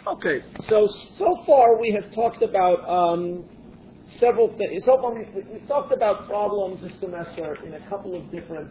Okay, so far we have talked about several things. So far we've talked about problems this semester in a couple of different.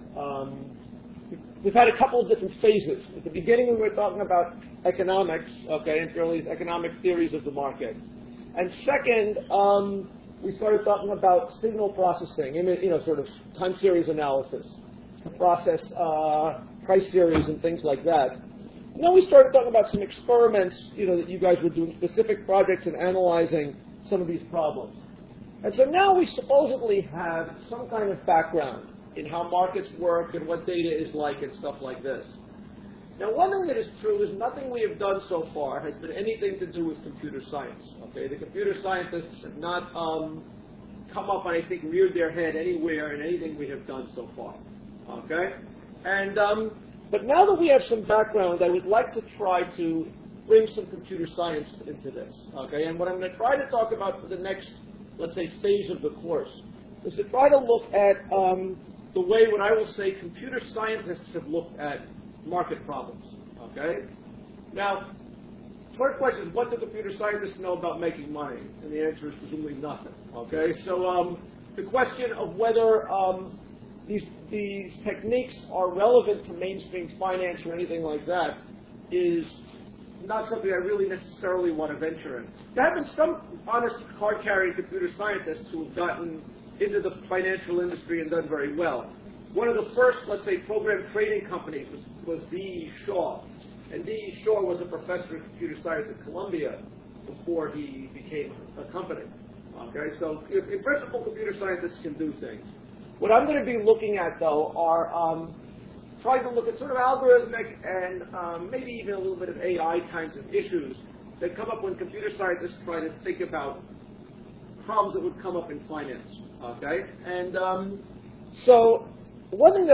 We've had a couple of different phases. At the beginning, we were talking about economics, okay, and these economic theories of the market. And second, we started talking about signal processing, sort of time series analysis to process price series and things like that. And then we started talking about some experiments, that you guys were doing, specific projects and analyzing some of these problems. And so now we supposedly have some kind of background in how markets work and what data is like and stuff like this. Now, one thing that is true is nothing we have done so far has been anything to do with computer science. Okay, the computer scientists have not come up and I think reared their head anywhere in anything we have done so far. Okay, and but now that we have some background, I would like to try to bring some computer science into this. Okay, and what I'm going to try to talk about for the next, let's say, phase of the course is to try to look at the way what I will say computer scientists have looked at market problems. Okay? Now, first question is, what do computer scientists know about making money? And the answer is presumably nothing. Okay? So the question of whether these techniques are relevant to mainstream finance or anything like that is not something I really necessarily want to venture in. There have been some honest card-carrying computer scientists who have gotten into the financial industry and done very well. One of the first, let's say, program trading companies was D.E. Shaw. And D.E. Shaw was a professor of computer science at Columbia before he became a company. Okay, so in principle, computer scientists can do things. What I'm going to be looking at, though, are trying to look at sort of algorithmic and maybe even a little bit of AI kinds of issues that come up when computer scientists try to think about problems that would come up in finance. Okay, and so one thing that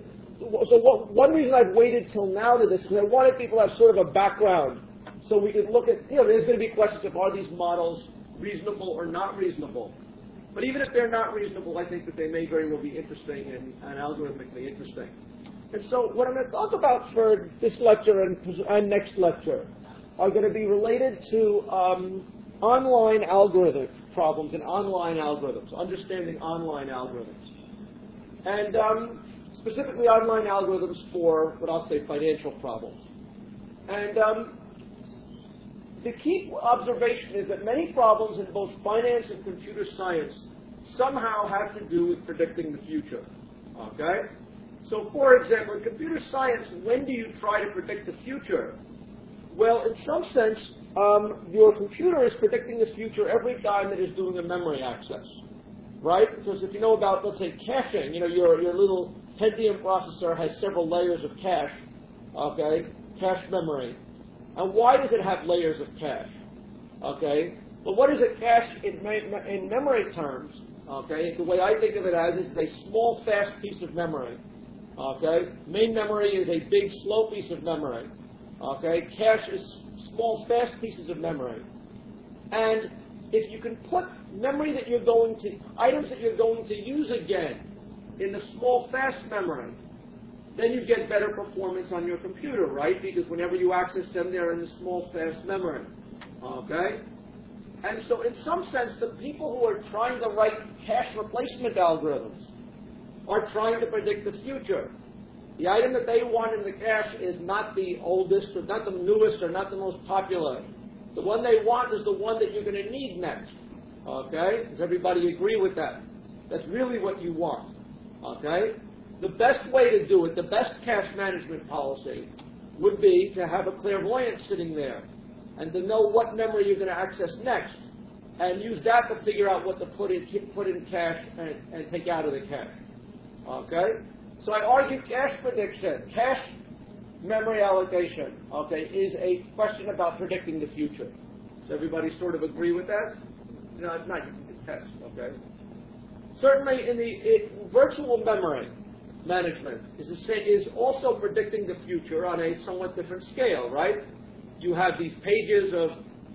one reason I've waited till now to this is I wanted people to have sort of a background so we could look at, there's going to be questions of are these models reasonable or not reasonable. But even if they're not reasonable, I think that they may very well be interesting and algorithmically interesting. And so what I'm going to talk about for this lecture and next lecture are going to be related to online algorithm problems and online algorithms, understanding online algorithms. And specifically online algorithms for what I'll say financial problems. And the key observation is that many problems in both finance and computer science somehow have to do with predicting the future. Okay? So for example, in computer science, when do you try to predict the future? Well, in some sense, your computer is predicting the future every time it is doing a memory access. Right? Because if you know about, let's say, caching, your little Pentium processor has several layers of cache, okay, cache memory. And why does it have layers of cache? Okay, well, what is a cache in memory terms? Okay, the way I think of it as is a small, fast piece of memory. Okay, main memory is a big, slow piece of memory. Okay, cache is small, fast pieces of memory. And if you can put memory that you're going to, items that you're going to use again in the small, fast memory, then you get better performance on your computer, right? Because whenever you access them, they're in the small, fast memory. Okay? And so in some sense, the people who are trying to write cache replacement algorithms are trying to predict the future. The item that they want in the cache is not the oldest, or not the newest, or not the most popular. The one they want is the one that you're going to need next. Okay? Does everybody agree with that? That's really what you want. Okay? The best way to do it, the best cache management policy, would be to have a clairvoyant sitting there and to know what memory you're going to access next and use that to figure out what to put in cache and take out of the cache. Okay? So I argue cache prediction, cache memory allocation, okay, is a question about predicting the future. Does everybody sort of agree with that? No, it's not. You can test, okay? Certainly, in virtual memory management is also predicting the future on a somewhat different scale, right? You have these pages of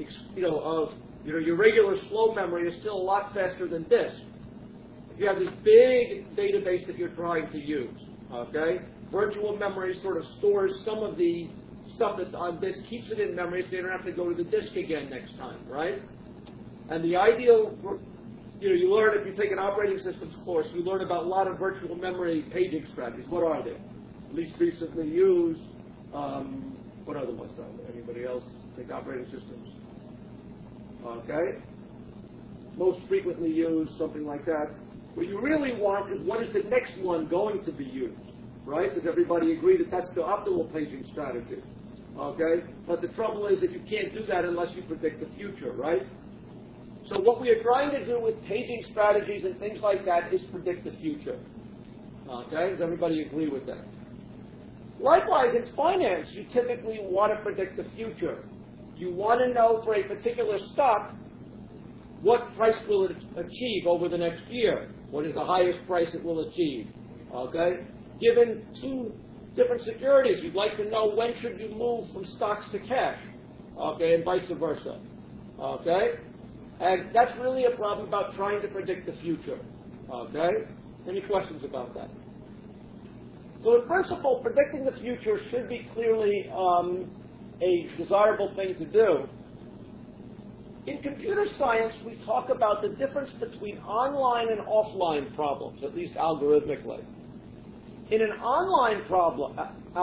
your regular slow memory is still a lot faster than disk. If you have this big database that you're trying to use, okay, virtual memory sort of stores some of the stuff that's on disk, keeps it in memory so they don't have to go to the disk again next time, right? And the ideal, you learn if you take an operating systems course, you learn about a lot of virtual memory paging strategies. What are they? Least recently used. What other ones are there? Anybody else take operating systems? Okay. Most frequently used, something like that. What you really want is what is the next one going to be used, right? Does everybody agree that that's the optimal paging strategy? Okay? But the trouble is that you can't do that unless you predict the future, right? So what we are trying to do with paging strategies and things like that is predict the future. Okay? Does everybody agree with that? Likewise, in finance, you typically want to predict the future. You want to know for a particular stock what price will it achieve over the next year. What is the highest price it will achieve? Okay? Given two different securities, you'd like to know when should you move from stocks to cash. Okay? And vice versa. Okay? And that's really a problem about trying to predict the future. Okay? Any questions about that? So in principle, predicting the future should be clearly a desirable thing to do. In computer science, we talk about the difference between online and offline problems, at least algorithmically. In an online problem, in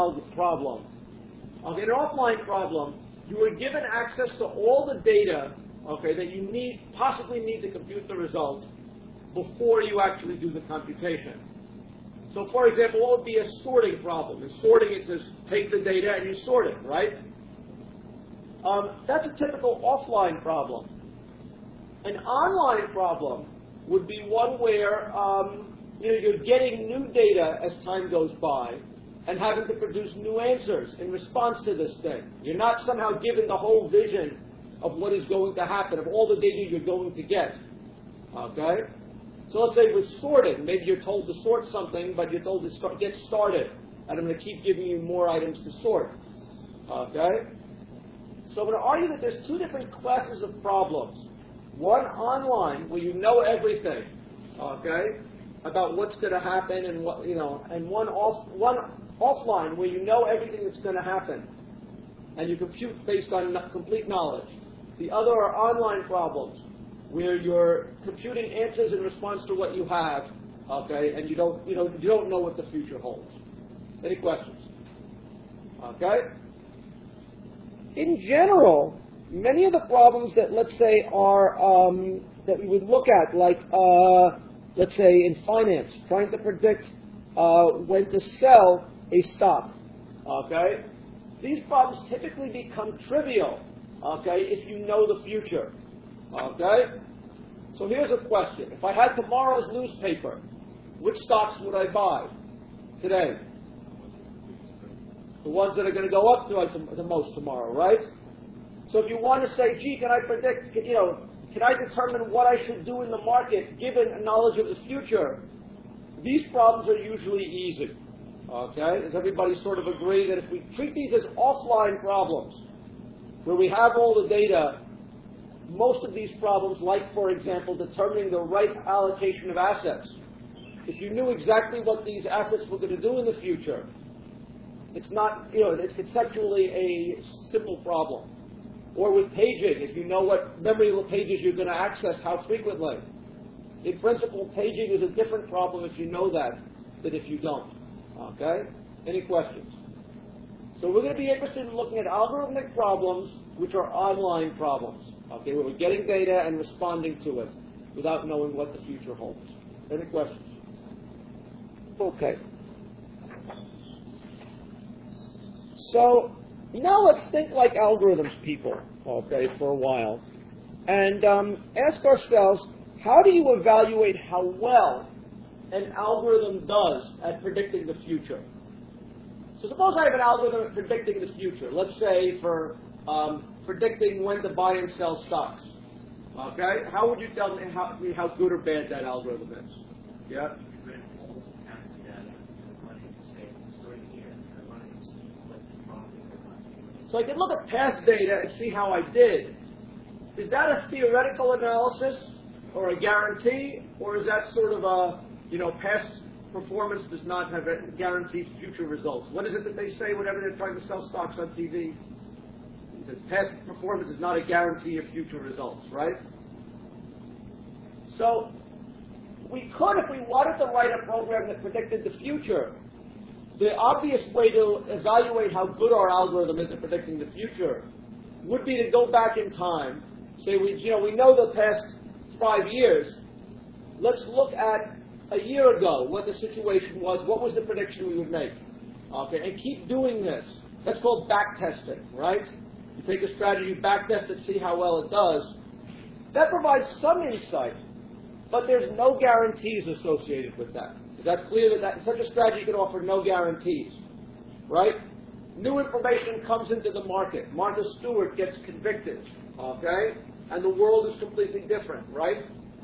an offline problem, you are given access to all the data, okay, that you possibly need to compute the result before you actually do the computation. So, for example, what would be a sorting problem? In sorting, it says take the data and you sort it, right? That's a typical offline problem. An online problem would be one where you're getting new data as time goes by and having to produce new answers in response to this thing. You're not somehow given the whole vision of what is going to happen, of all the data you're going to get. Okay? So let's say with sorting, maybe you're told to sort something, but you're told to get started, and I'm going to keep giving you more items to sort. Okay? So I'm going to argue that there's two different classes of problems. One online, where you know everything, okay, about what's going to happen, and what and one offline, where you know everything that's going to happen, and you compute based on complete knowledge. The other are online problems, where you're computing answers in response to what you have, okay, and you don't know what the future holds. Any questions? Okay? In general, many of the problems that, let's say, are that we would look at, like let's say in finance, trying to predict when to sell a stock, okay, these problems typically become trivial, okay, if you know the future. Okay? So here's a question. If I had tomorrow's newspaper, which stocks would I buy today? The ones that are going to go up the most tomorrow, right? So if you want to say, gee, can I predict, can I determine what I should do in the market given a knowledge of the future? These problems are usually easy. Okay? Does everybody sort of agree that if we treat these as offline problems, where we have all the data, most of these problems, like, for example, determining the right allocation of assets, if you knew exactly what these assets were going to do in the future, it's not, it's conceptually a simple problem. Or with paging, if you know what memory pages you're going to access, how frequently. In principle, paging is a different problem if you know that than if you don't. Okay? Any questions? So we're going to be interested in looking at algorithmic problems, which are online problems. Okay, where we're getting data and responding to it without knowing what the future holds. Any questions? Okay. So now let's think like algorithms people, okay, for a while, and ask ourselves, how do you evaluate how well an algorithm does at predicting the future? So suppose I have an algorithm at predicting the future. Let's say for predicting when to buy and sell stocks. Okay? How would you tell me how good or bad that algorithm is? Yeah? So I can look at past data and see how I did. Is that a theoretical analysis or a guarantee, or is that sort of a past performance does not have guaranteed future results. What is it that they say whenever they're trying to sell stocks on TV? He says past performance is not a guarantee of future results, right? So we could, if we wanted to write a program that predicted the future, the obvious way to evaluate how good our algorithm is at predicting the future would be to go back in time. Say we know the past 5 years. Let's look at a year ago what the situation was. What was the prediction we would make? Okay, and keep doing this. That's called back testing, right? You take a strategy, back test it, see how well it does. That provides some insight, but there's no guarantees associated with that. Is that clear? That such a strategy can offer no guarantees, right? New information comes into the market. Martha Stewart gets convicted, okay? And the world is completely different, right?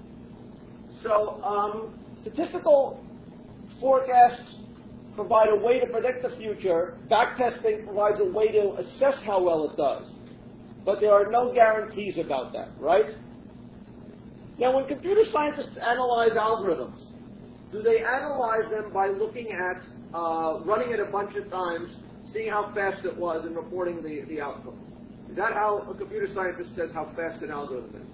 So statistical forecasts provide a way to predict the future. Backtesting provides a way to assess how well it does. But there are no guarantees about that, right? Now, when computer scientists analyze algorithms, do they analyze them by looking at running it a bunch of times, seeing how fast it was, and reporting the outcome? Is that how a computer scientist says how fast an algorithm is?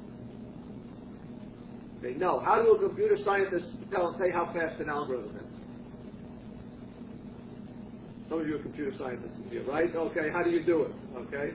Okay, no. How do a computer scientist say how fast an algorithm is? Some of you are computer scientists here, right? Okay, how do you do it? Okay.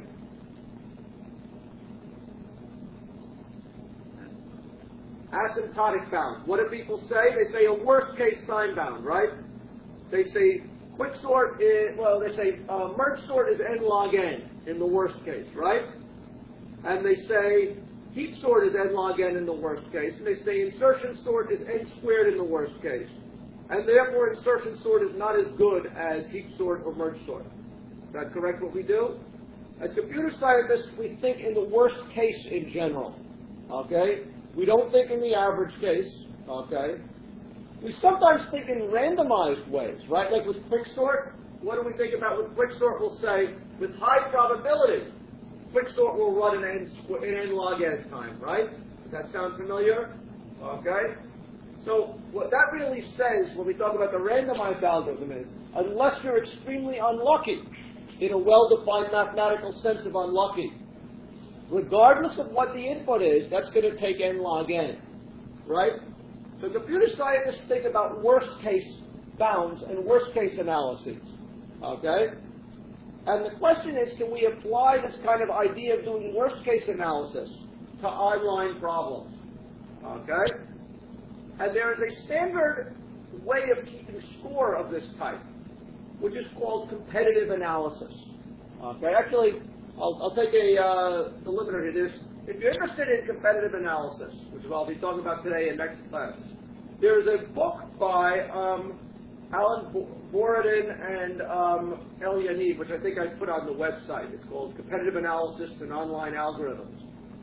Asymptotic bound. What do people say? They say a worst case time bound, right? They say quicksort is, they say merge sort is n log n in the worst case, right? And they say heap sort is n log n in the worst case. And they say insertion sort is n squared in the worst case. And therefore insertion sort is not as good as heap sort or merge sort. Is that correct what we do? As computer scientists, we think in the worst case in general, okay? We don't think in the average case, okay? We sometimes think in randomized ways, right? Like with quicksort, what do we think about with quicksort? We'll say, with high probability, quicksort will run in n log n time, right? Does that sound familiar? Okay? So what that really says when we talk about the randomized algorithm is, unless you're extremely unlucky, in a well-defined mathematical sense of unlucky, regardless of what the input is, that's going to take n log n, right? So computer scientists think about worst-case bounds and worst-case analyses, okay? And the question is, can we apply this kind of idea of doing worst-case analysis to online problems, okay? And there is a standard way of keeping score of this type, which is called competitive analysis, okay? Actually, I'll take a preliminary to this. If you're interested in competitive analysis, which is what I'll be talking about today in next class, there's a book by Alan Borodin and El Yaniv, which I think I put on the website. It's called Competitive Analysis and Online Algorithms.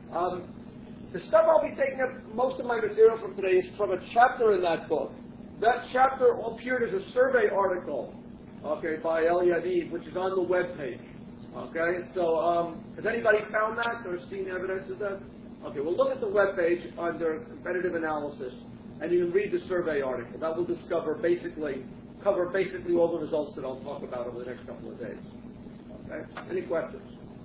The stuff I'll be taking up most of my material from today is from a chapter in that book. That chapter appeared as a survey article, okay, by El Yaniv, which is on the web page. Okay, so has anybody found that or seen evidence of that? Okay, well look at the web page under competitive analysis, and you can read the survey article. That will cover basically all the results that I'll talk about over the next couple of days. Okay, any questions?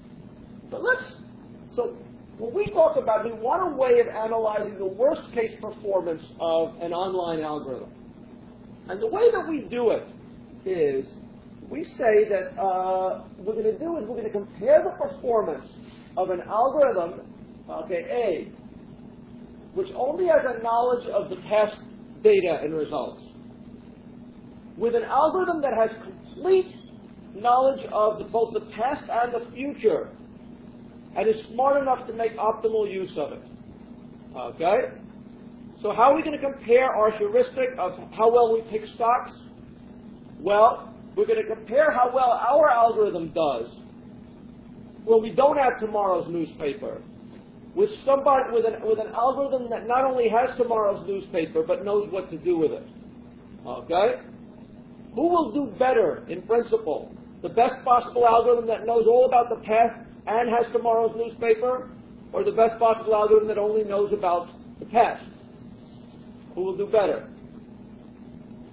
So when we talk about, we want a way of analyzing the worst case performance of an online algorithm, and the way that we do it is, we say that we're going to compare the performance of an algorithm, okay, A, which only has a knowledge of the past data and results, with an algorithm that has complete knowledge of both the past and the future, and is smart enough to make optimal use of it. Okay? So how are we going to compare our heuristic of how well we pick stocks? Well, we're going to compare how well our algorithm does when we don't have tomorrow's newspaper with an algorithm that not only has tomorrow's newspaper but knows what to do with it. Okay? Who will do better in principle? The best possible algorithm that knows all about the past and has tomorrow's newspaper, or the best possible algorithm that only knows about the past? Who will do better?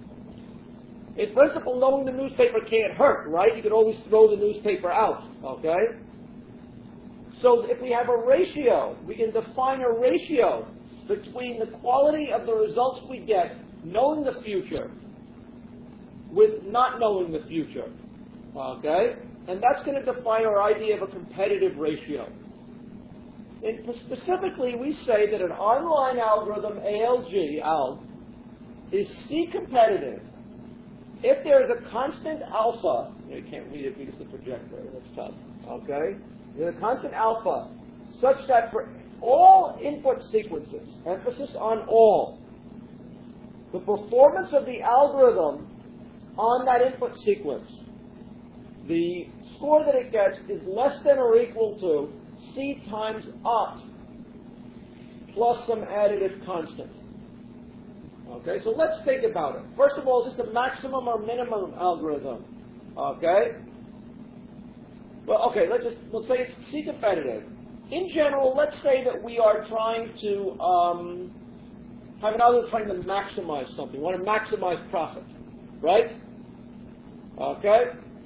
In principle, knowing the newspaper can't hurt, right? You can always throw the newspaper out, okay? So if we have a ratio, we can define a ratio between the quality of the results we get knowing the future with not knowing the future, okay? And that's going to define our idea of a competitive ratio. And specifically, we say that an online algorithm, ALG, is C competitive if there is a constant alpha. You can't read it because the projector, that's tough, okay? There's a constant alpha such that for all input sequences, emphasis on all, the performance of the algorithm on that input sequence, the score that it gets is less than or equal to C times opt plus some additive constant. Okay, so let's think about it. First of all, is this a maximum or minimum algorithm? Okay. Well, okay, let's say it's C competitive. In general, let's say that we are trying to have an algorithm trying to maximize something. We want to maximize profit, right? Okay.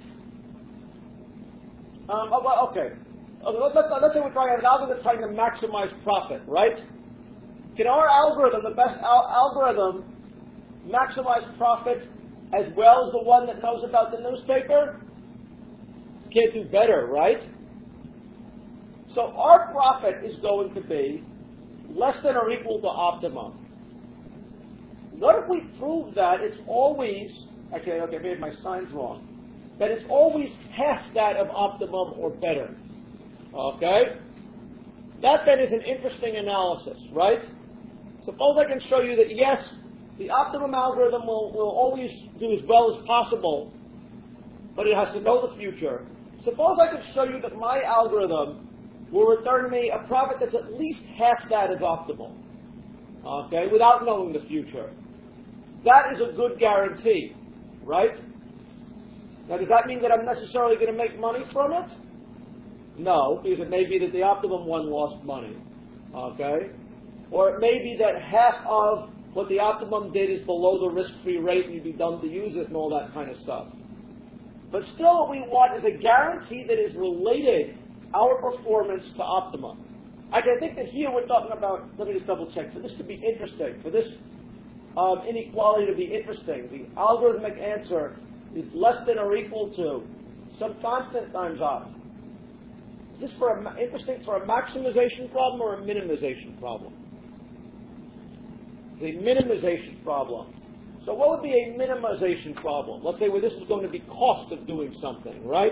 Okay. Let's say we're trying to have an algorithm trying to maximize profit, right? Can our algorithm, the best algorithm, maximize profit as well as the one that knows about the newspaper? Can't do better, right? So our profit is going to be less than or equal to optimum. What if we prove that it's always, okay, maybe my sign's wrong, that it's always half that of optimum or better? Okay? That then is an interesting analysis, right? Suppose I can show you that yes, the optimum algorithm will always do as well as possible, but it has to know the future. Suppose I could show you that my algorithm will return me a profit that's at least half that of optimal, okay, without knowing the future. That is a good guarantee, right? Now, does that mean that I'm necessarily going to make money from it? No, because it may be that the optimum one lost money, okay? Or it may be that half of what the optimum did is below the risk-free rate and you'd be dumb to use it and all that kind of stuff. But still what we want is a guarantee that is related our performance to optimum. I think that here we're talking about, let me just double check, for this to be interesting, for this inequality to be interesting, the algorithmic answer is less than or equal to some constant times opt. Is this interesting for a maximization problem or a minimization problem? It's a minimization problem. So what would be a minimization problem? Let's say this is going to be cost of doing something, right?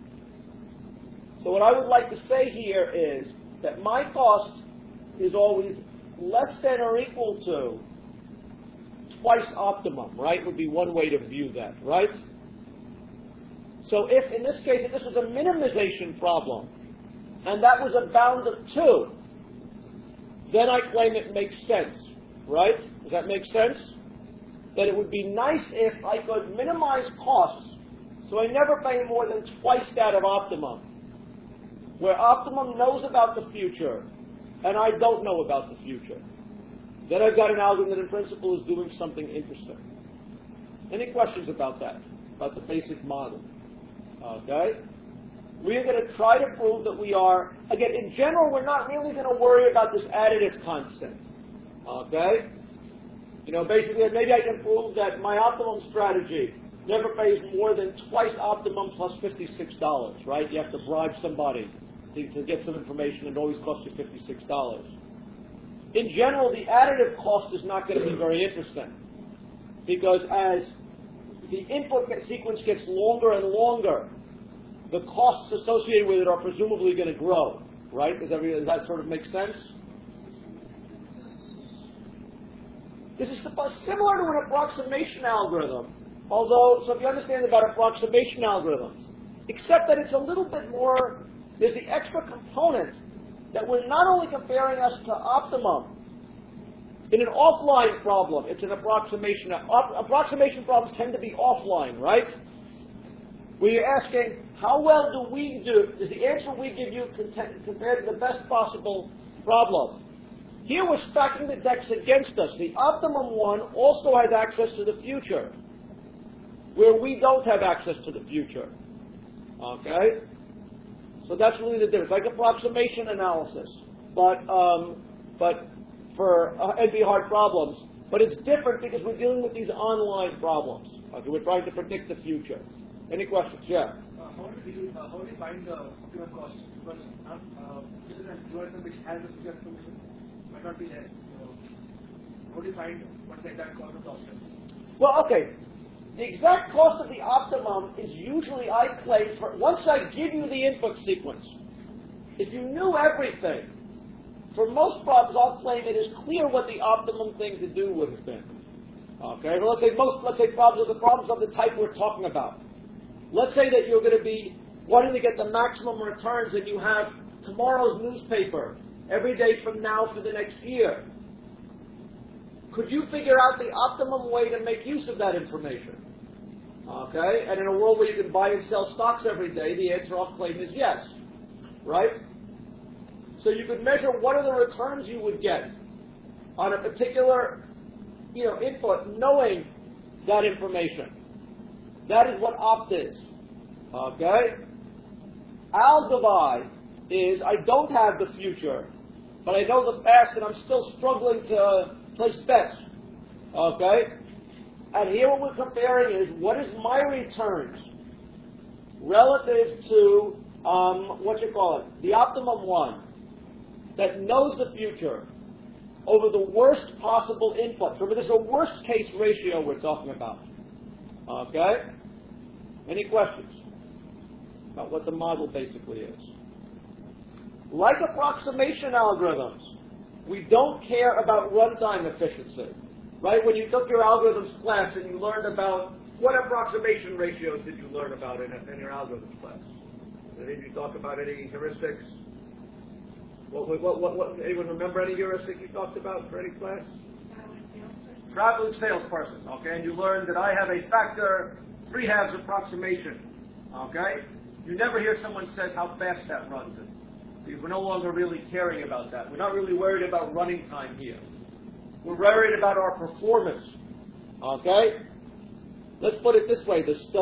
So what I would like to say here is that my cost is always less than or equal to twice optimum, right? Would be one way to view that, right? So if, in this case, if this was a minimization problem, and that was a bound of 2, then I claim it makes sense, right? Does that make sense? That it would be nice if I could minimize costs so I never pay more than twice that of optimum, where optimum knows about the future and I don't know about the future. Then I've got an algorithm that in principle is doing something interesting. Any questions about that, about the basic model? Okay? We are going to try to prove that we are, again, in general, we're not really going to worry about this additive constant. Okay? You know, basically, maybe I can prove that my optimum strategy never pays more than twice optimum plus $56, right? You have to bribe somebody to get some information, and it always costs you $56. In general, the additive cost is not going to be very interesting, because as the input sequence gets longer and longer, the costs associated with it are presumably going to grow, right? Does that sort of make sense? This is similar to an approximation algorithm, although, so if you understand about approximation algorithms, except that it's a little bit more, there's the extra component that we're not only comparing us to optimum. In an offline problem, it's an approximation. Approximation problems tend to be offline, right? Where you're asking, how well do we do? Is the answer we give you compared to the best possible problem? Here we're stacking the decks against us. The optimum one also has access to the future. where we don't have access to the future. Okay? So that's really the difference, like approximation analysis, but for NP hard problems. But it's different because we're dealing with these online problems. Okay, we're trying to predict the future. Any questions? Yeah. How do you find the optimal cost? Because this is an algorithm which has the future information might not be there. So how do you find what the exact cost of the optimum? Well, okay. The exact cost of the optimum is usually, I claim, for once I give you the input sequence. If you knew everything, for most problems, I'll claim it is clear what the optimum thing to do would have been. Okay, well, let's say problems of the type we're talking about. Let's say that you're going to be wanting to get the maximum returns, and you have tomorrow's newspaper every day from now for the next year. Could you figure out the optimum way to make use of that information? Okay, and in a world where you can buy and sell stocks every day, the answer I'll claim is yes, right? So you could measure what are the returns you would get on a particular, input, knowing that information. That is what opt is. Okay? Al-Gabai is I don't have the future, but I know the past, and I'm still struggling to place bets. Okay? And here what we're comparing is what is my returns relative to the optimum one that knows the future over the worst possible inputs. Remember, this is a worst case ratio we're talking about. Okay? Any questions about what the model basically is? Like approximation algorithms, we don't care about runtime efficiency. Right? When you took your algorithms class and you learned about what approximation ratios did you learn about in your algorithms class? Did you talk about any heuristics? Anyone remember any heuristic you talked about for any class? Traveling salesperson. Okay, and you learned that I have a factor 3/2 approximation. Okay, you never hear someone says how fast that runs it, because we're no longer really caring about that. We're not really worried about running time here. We're worried about our performance. Okay? Let's put it this way. Does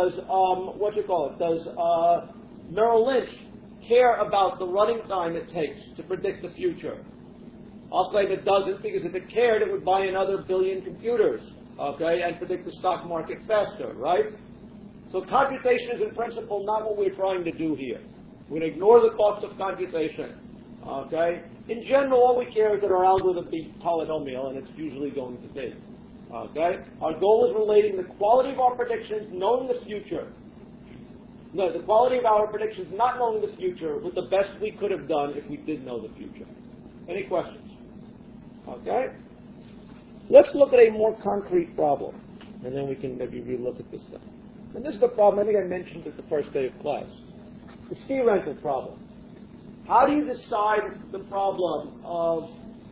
Merrill Lynch care about the running time it takes to predict the future? I'll claim it doesn't, because if it cared, it would buy another 1 billion computers, okay, and predict the stock market faster, right? So computation is in principle not what we're trying to do here. We're going to ignore the cost of computation, okay? In general, all we care is that our algorithm be polynomial, and it's usually going to be. Okay? Our goal is relating the quality of our predictions, knowing the future. No, the quality of our predictions, not knowing the future, with the best we could have done if we did know the future. Any questions? Okay? Let's look at a more concrete problem, and then we can maybe relook at this stuff. And this is the problem I think I mentioned at the first day of class. The ski rental problem. How do you decide the problem of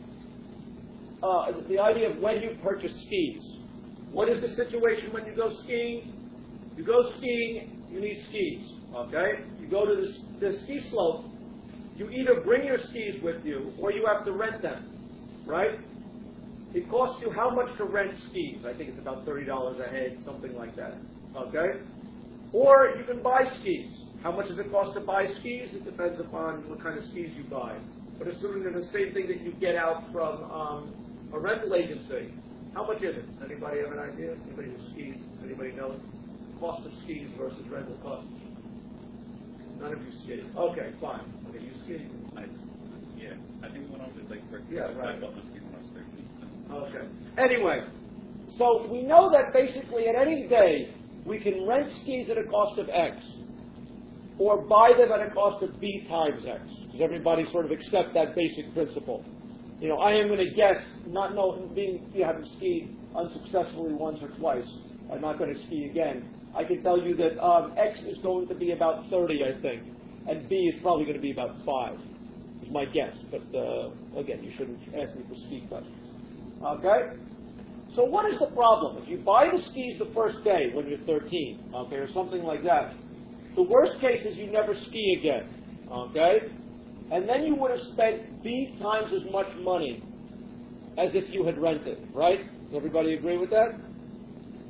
the idea of when you purchase skis? What is the situation when you go skiing? You go skiing, you need skis. Okay? You go to the ski slope, you either bring your skis with you or you have to rent them. Right? It costs you how much to rent skis? I think it's about $30 a head, something like that. Okay? Or you can buy skis. How much does it cost to buy skis? It depends upon what kind of skis you buy. But assuming they're the same thing that you get out from a rental agency, how much is it? Does anybody have an idea? Anybody who skis? Does anybody know the cost of skis versus rental costs? None of you ski. Okay, fine. Okay, you ski? Yeah, I think when I was like first year, right. I bought my skis when I was 13. So. Okay. Anyway, so we know that basically at any day we can rent skis at a cost of X, or buy them at a cost of B times X. Does everybody sort of accept that basic principle? You know, I am going to guess, not knowing, you haven't skied unsuccessfully once or twice, I'm not going to ski again. I can tell you that X is going to be about 30, I think, and B is probably going to be about 5. Is my guess, but again, you shouldn't ask me for ski questions. Okay? So what is the problem? If you buy the skis the first day when you're 13, okay, or something like that, the worst case is you never ski again, okay? And then you would have spent B times as much money as if you had rented, right? Does everybody agree with that?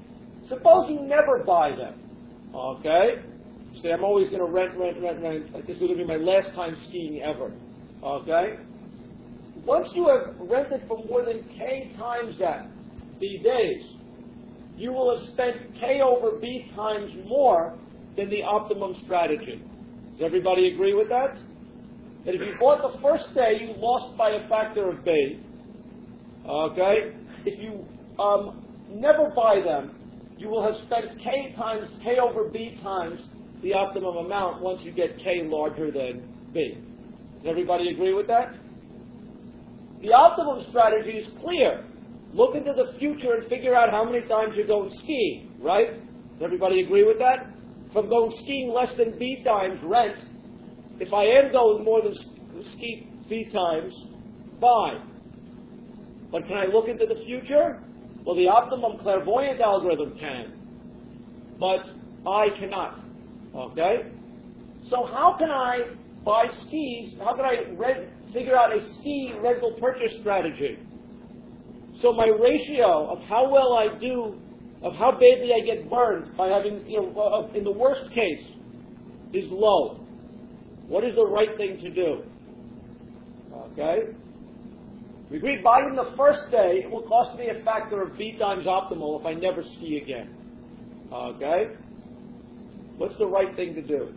Suppose you never buy them. Okay? You say, I'm always going to rent. Like this is going to be my last time skiing ever. Okay? Once you have rented for more than K times that, B days, you will have spent K over B times more than the optimum strategy. Does everybody agree with that? That if you bought the first day, you lost by a factor of B. Okay? If you never buy them, you will have spent K over B times the optimum amount once you get K larger than B. Does everybody agree with that? The optimum strategy is clear. Look into the future and figure out how many times you're going skiing, right? Does everybody agree with that? If I'm going skiing less than B times rent, if I am going more than ski B times, buy. But can I look into the future? Well, the optimum clairvoyant algorithm can, but I cannot. Okay? So how can I buy skis? How can I figure out a ski rental purchase strategy? So my ratio of how well I do, of how badly I get burned by having, in the worst case, is low. What is the right thing to do? Okay? We agreed buying the first day, it will cost me a factor of B times optimal if I never ski again. Okay? What's the right thing to do?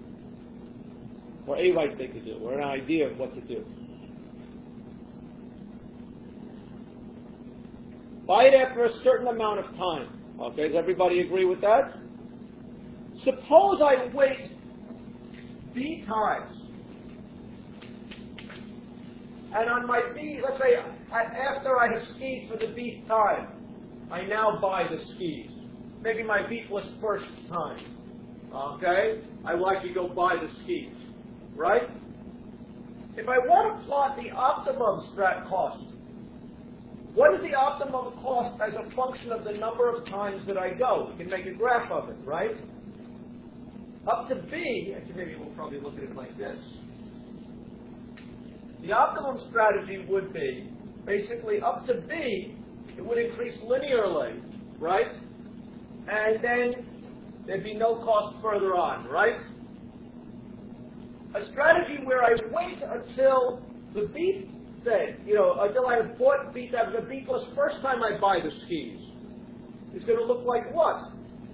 Or a right thing to do, or an idea of what to do. Buy it after a certain amount of time. Okay, does everybody agree with that? Suppose I wait B times. And on my B, let's say after I have skied for the B time, I now buy the skis. Maybe my B-plus first time. Okay? I will actually go buy the skis. Right? If I want to plot the optimum cost, what is the optimum cost as a function of the number of times that I go? We can make a graph of it, right? Up to B, actually maybe we'll probably look at it like this. The optimum strategy would be, basically up to B, it would increase linearly, right? And then there'd be no cost further on, right? A strategy where I wait until the B, until I have bought B, the B plus first time I buy the skis, is going to look like what?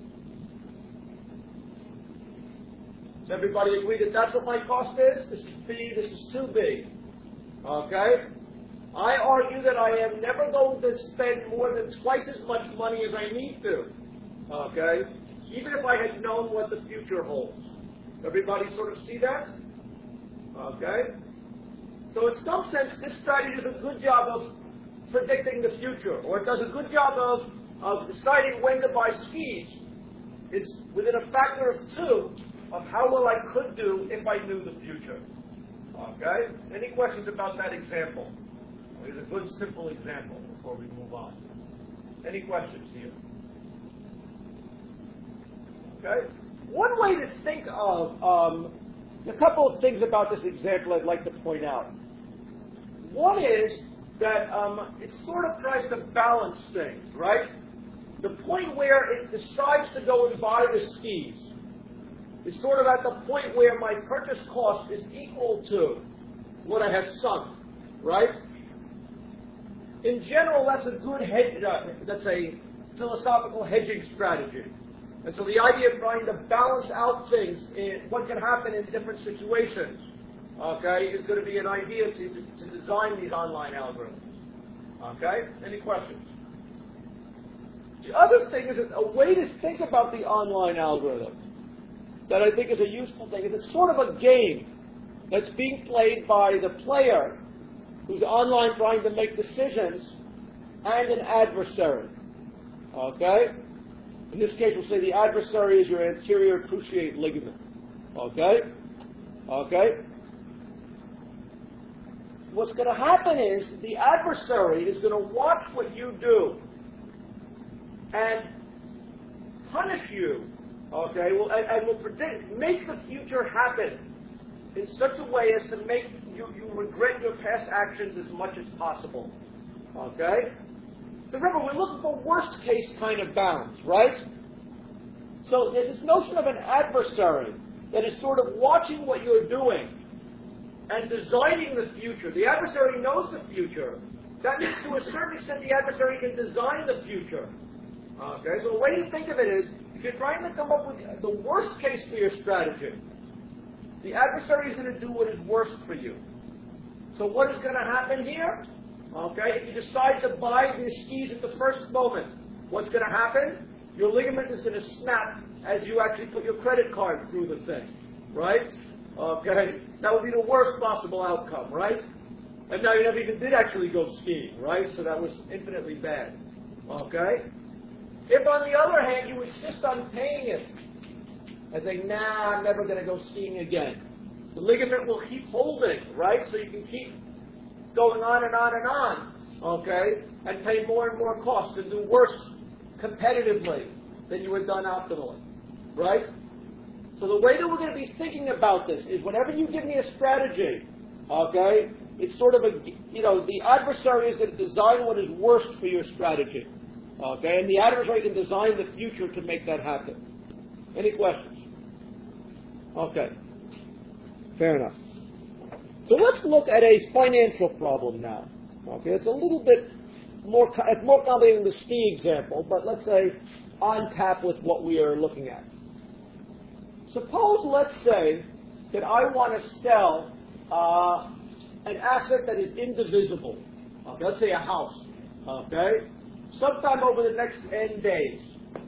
Does everybody agree that that's what my cost is? This is B, this is 2B. Okay? I argue that I am never going to spend more than twice as much money as I need to. Okay? Even if I had known what the future holds. Everybody sort of see that? Okay? So in some sense, this strategy does a good job of predicting the future, or it does a good job of deciding when to buy skis. It's within a factor of 2 of how well I could do if I knew the future. Okay? Any questions about that example? It's a good, simple example before we move on. Any questions here? Okay? One way to think of a couple of things about this example I'd like to point out. One is that it sort of tries to balance things, right? The point where it decides to go and buy the skis is sort of at the point where my purchase cost is equal to what I have sunk, right? In general, that's a good hedge. That's a philosophical hedging strategy. And so the idea of trying to balance out things, what can happen in different situations, okay, is going to be an idea to design these online algorithms. Okay? Any questions? The other thing is that a way to think about the online algorithm that I think is a useful thing is it's sort of a game that's being played by the player who's online trying to make decisions and an adversary. Okay? In this case, we'll say the adversary is your anterior cruciate ligament. Okay? Okay? What's going to happen is the adversary is going to watch what you do and punish you, okay, and will make the future happen in such a way as to make you regret your past actions as much as possible. Okay? remember, we're looking for worst case kind of bounds, right? So there's this notion of an adversary that is sort of watching what you're doing and designing the future. The adversary knows the future. That means to a certain extent the adversary can design the future. Okay, so the way to think of it is, if you're trying to come up with the worst case for your strategy, the adversary is going to do what is worst for you. So what is going to happen here? Okay, if you decide to buy these skis at the first moment, what's going to happen? Your ligament is going to snap as you actually put your credit card through the thing, right? Okay, that would be the worst possible outcome, right? And now you never even did actually go skiing, right? So that was infinitely bad, okay? If, on the other hand, you insist on paying it and say, nah, I'm never going to go skiing again, the ligament will keep holding, right? So you can keep going on and on and on, okay? And pay more and more costs and do worse competitively than you had done optimally, right? So the way that we're going to be thinking about this is whenever you give me a strategy, okay, it's sort of a, the adversary is going to design what is worst for your strategy, okay, and the adversary can design the future to make that happen. Any questions? Okay, fair enough. So let's look at a financial problem now. Okay, it's a little bit more complicated than the ski example, but let's say on tap with what we are looking at. Suppose, let's say, that I want to sell an asset that is indivisible. Okay, let's say a house. Okay, sometime over the next N days.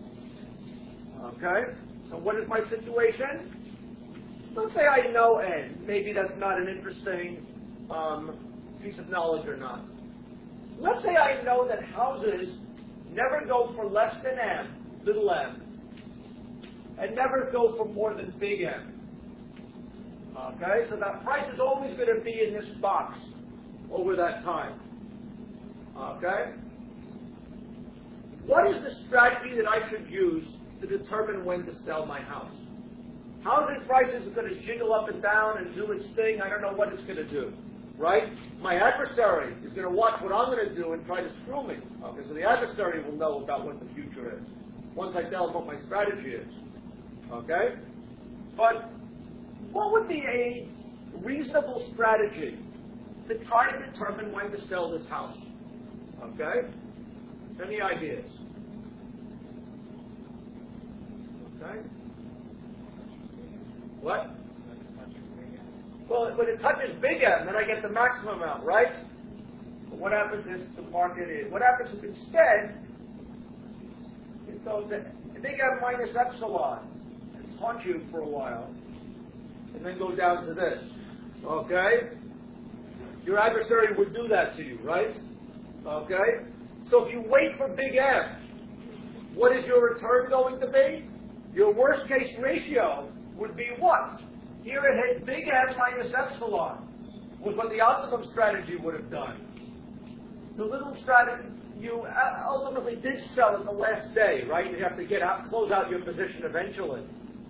Okay, so what is my situation? Let's say I know N. Maybe that's not an interesting piece of knowledge or not. Let's say I know that houses never go for less than M, little m, and never go for more than big M. Okay, so that price is always going to be in this box over that time. Okay? What is the strategy that I should use to determine when to sell my house? Housing prices are going to jiggle up and down and do its thing. I don't know what it's going to do, right? My adversary is going to watch what I'm going to do and try to screw me. Okay, so the adversary will know about what the future is once I tell him what my strategy is. Okay? But what would be a reasonable strategy to try to determine when to sell this house? Okay? Any ideas? Okay? What? Well, when it touches big M, then I get the maximum amount, right? But what happens if the market is? What happens if instead it goes to big M minus epsilon and taunt you for a while, and then go down to this? Okay? Your adversary would do that to you, right? Okay? So if you wait for big M, what is your return going to be? Your worst case ratio would be what? Here it had big M minus epsilon, was what the optimum strategy would have done. The little strategy, you ultimately did sell it the last day, right? You have to close out your position eventually.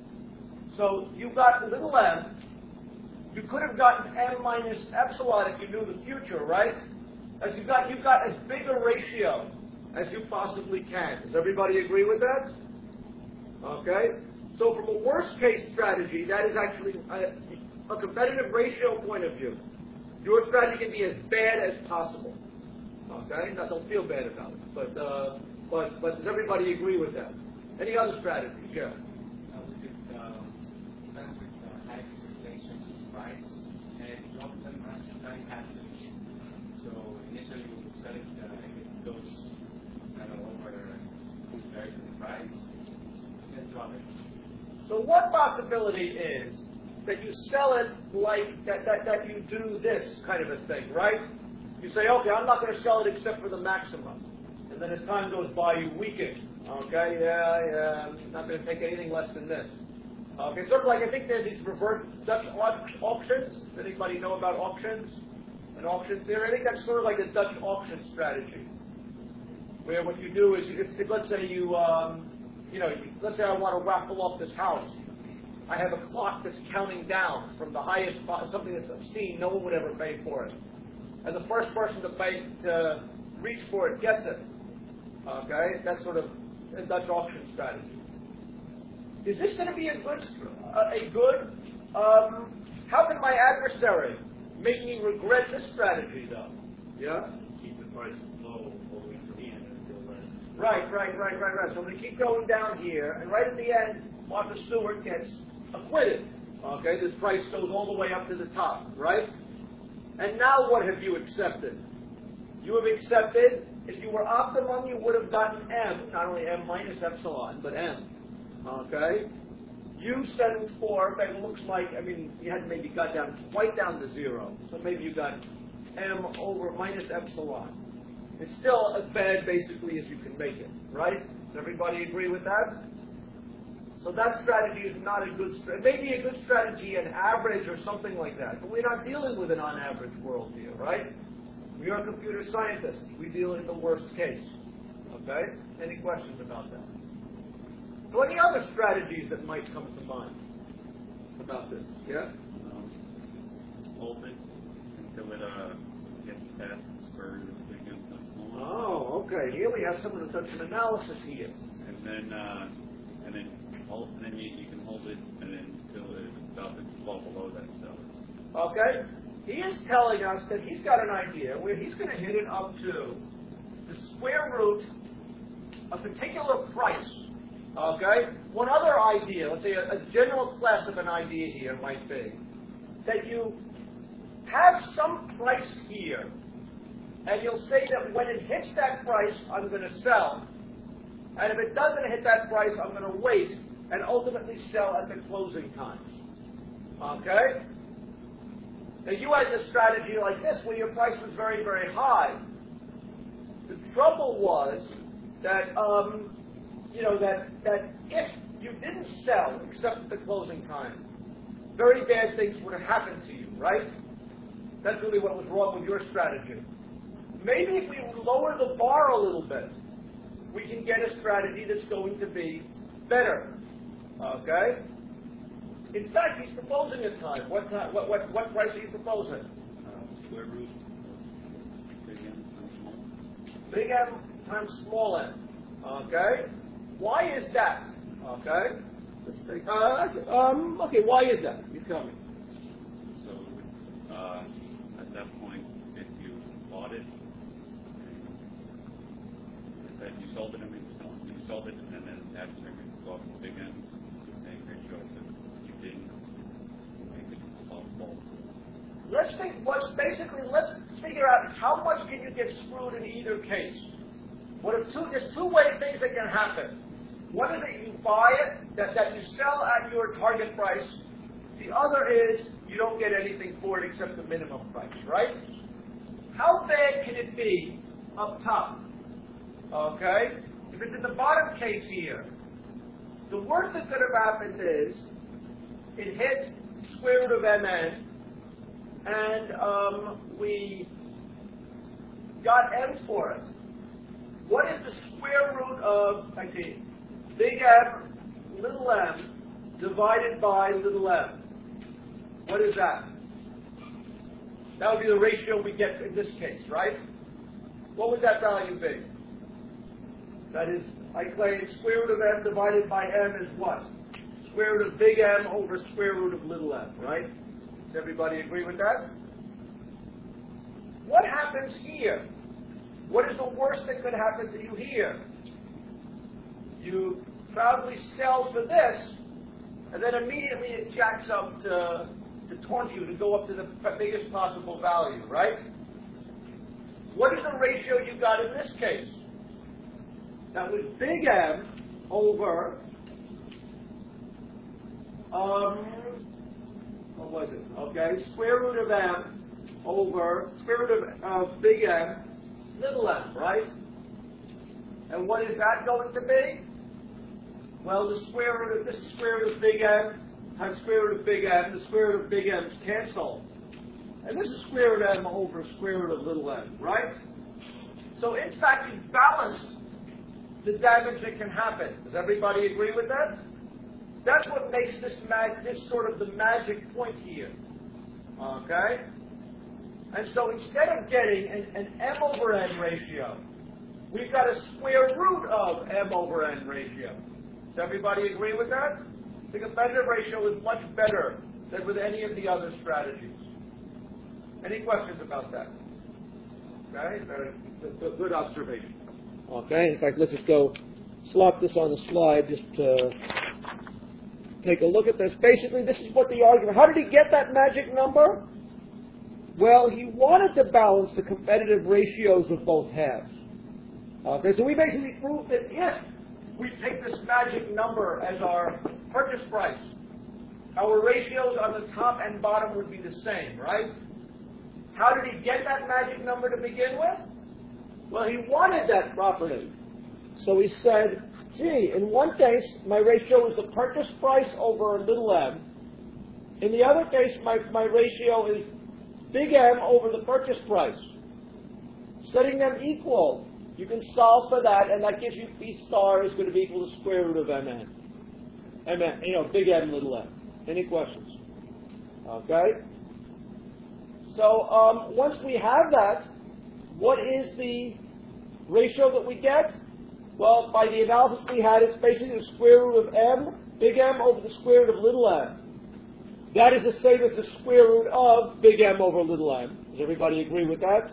So you got little m. You could have gotten m minus epsilon if you knew the future, right? You've got as big a ratio as you possibly can. Does everybody agree with that? Okay? So from a worst case strategy, that is actually a competitive ratio point of view. Your strategy can be as bad as possible. Okay? Now, don't feel bad about it. But does everybody agree with that? Any other strategies? Yeah. We could start with high expectations of price and drop them as time passes. So initially we would sell it if it goes over varies in the price, then drop it. So one possibility is that you sell it like that you do this kind of a thing, right? You say, okay, I'm not going to sell it except for the maximum. And then as time goes by, you weaken. Okay, I'm not going to take anything less than this. Okay, sort of like I think there's these reverse Dutch auctions. Does anybody know about auctions? An auction theory? I think that's sort of like a Dutch auction strategy, where what you do is, if let's say let's say I want to raffle off this house. I have a clock that's counting down from the highest, something that's obscene, no one would ever pay for it. And the first person to reach for it gets it. Okay, that's sort of a Dutch auction strategy. Is this going to be a good? How can my adversary make me regret this strategy, though? Yeah. Keep the price low always in until less. Right. So I'm going to keep going down here, and right at the end, Martha Stewart gets acquitted. Okay, this price goes all the way up to the top, right? And now what have you accepted? You have accepted, if you were optimum, you would have gotten M, not only M minus epsilon, but M. Okay? You settled for, but it looks like, you had maybe got down quite down to 0. So maybe you got M over minus epsilon. It's still as bad, basically, as you can make it, right? Does everybody agree with that? So that strategy is not a good strategy. It may be a good strategy at average or something like that, but we're not dealing with an on-average world here, right? We are computer scientists. We deal in the worst case. Okay? Any questions about that? So any other strategies that might come to mind about this? Yeah? Hold it until it gets past the square root of the big M times 1. Oh, okay. Here we have someone who's done some analysis here. And then you can hold it until it's about to fall below that cell. Okay? He is telling us that he's got an idea where he's going to hit it up to the square root of a particular price. Okay? One other idea, let's say a general class of an idea here might be that you have some price here, and you'll say that when it hits that price, I'm going to sell. And if it doesn't hit that price, I'm going to wait and ultimately sell at the closing times. Okay? Now, you had this strategy like this where your price was very, very high. The trouble was that, that if you didn't sell except at the closing time, very bad things would have happened to you, right? That's really what was wrong with your strategy. Maybe if we lower the bar a little bit, we can get a strategy that's going to be better. Okay? In fact, he's proposing a time. What price are you proposing? Square root of big M times small. Big M times small m. Okay? Why is that? Okay? Let's take. Okay, why is that? You tell me. So at that point, if you bought it, if you sold it, you sold it, and then that trigger off big M, the same ratio as if you didn't, makes it false. Let's figure out how much can you get screwed in either case. There's two things that can happen. One is that you buy it, that you sell at your target price. The other is you don't get anything for it except the minimum price, right? How bad can it be up top? Okay? If it's in the bottom case here, the worst that could have happened is it hits square root of mn, and we got m's for it. What is the square root of, big M, little m, divided by little m? What is that? That would be the ratio we get in this case, right? What would that value be? That is, I claim square root of m divided by m is what? Square root of big M over square root of little m, right? Does everybody agree with that? What happens here? What is the worst that could happen to you here? You proudly sell for this, and then immediately it jacks up to taunt you to go up to the biggest possible value, right? What is the ratio you got in this case? That was big M over, what was it? Okay, square root of M over square root of big M, little m, right? And what is that going to be? Well, this is square root of big M times square root of big M. The square root of big M is cancelled. And this is square root of m over square root of little m, right? So in fact, you balanced the damage that can happen. Does everybody agree with that? That's what makes this sort of the magic point here. Okay? And so instead of getting an m over n ratio, we've got a square root of m over n ratio. Does everybody agree with that? The competitive ratio is much better than with any of the other strategies. Any questions about that? Okay, very good observation. Okay, in fact, let's just go slop this on the slide just to take a look at this. Basically, this is what the argument. How did he get that magic number? Well, he wanted to balance the competitive ratios of both halves. Okay, so we basically proved that if we take this magic number as our purchase price, our ratios on the top and bottom would be the same, right? How did he get that magic number to begin with? Well, he wanted that property. So he said, gee, in one case, my ratio is the purchase price over little m. In the other case, my ratio is big M over the purchase price. Setting them equal, you can solve for that, and that gives you B star is going to be equal to square root of Mn. Mn, big M, little m. Any questions? Okay? So once we have that, what is the ratio that we get? Well, by the analysis we had, it's basically the square root of m, big M over the square root of little m. That is the same as the square root of big M over little m. Does everybody agree with that?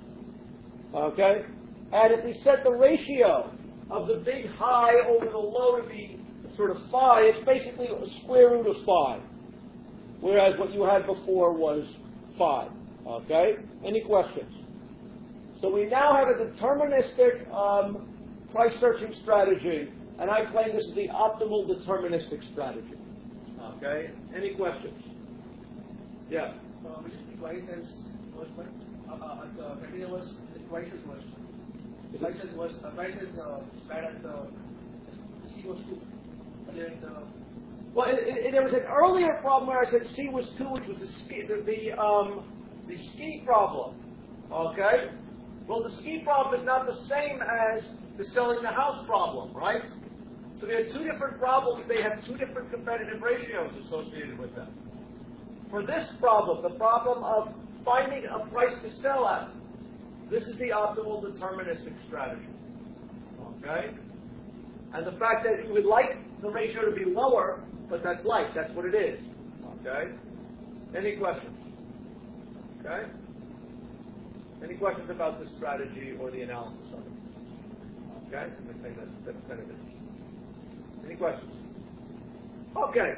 Okay? And if we set the ratio of the big high over the low to be sort of phi, it's basically a square root of phi. Whereas what you had before was phi. Okay? Any questions? So we now have a deterministic price searching strategy, and I claim this is the optimal deterministic strategy. Okay? Any questions? Yeah. Which is twice as worst one? The criteria was twice as worst. Twice as worst. Twice as bad as the C was 2. Well, there was an earlier problem where I said C was 2, which was the ski problem. Okay? Well, the ski problem is not the same as the selling the house problem, right? So there are two different problems. They have two different competitive ratios associated with them. For this problem, the problem of finding a price to sell at, this is the optimal deterministic strategy. Okay? And the fact that you would like the ratio to be lower, but that's life. That's what it is. Okay? Any questions? Okay? Any questions about this strategy or the analysis of it? Okay? I think that's kind of it. Any questions? Okay.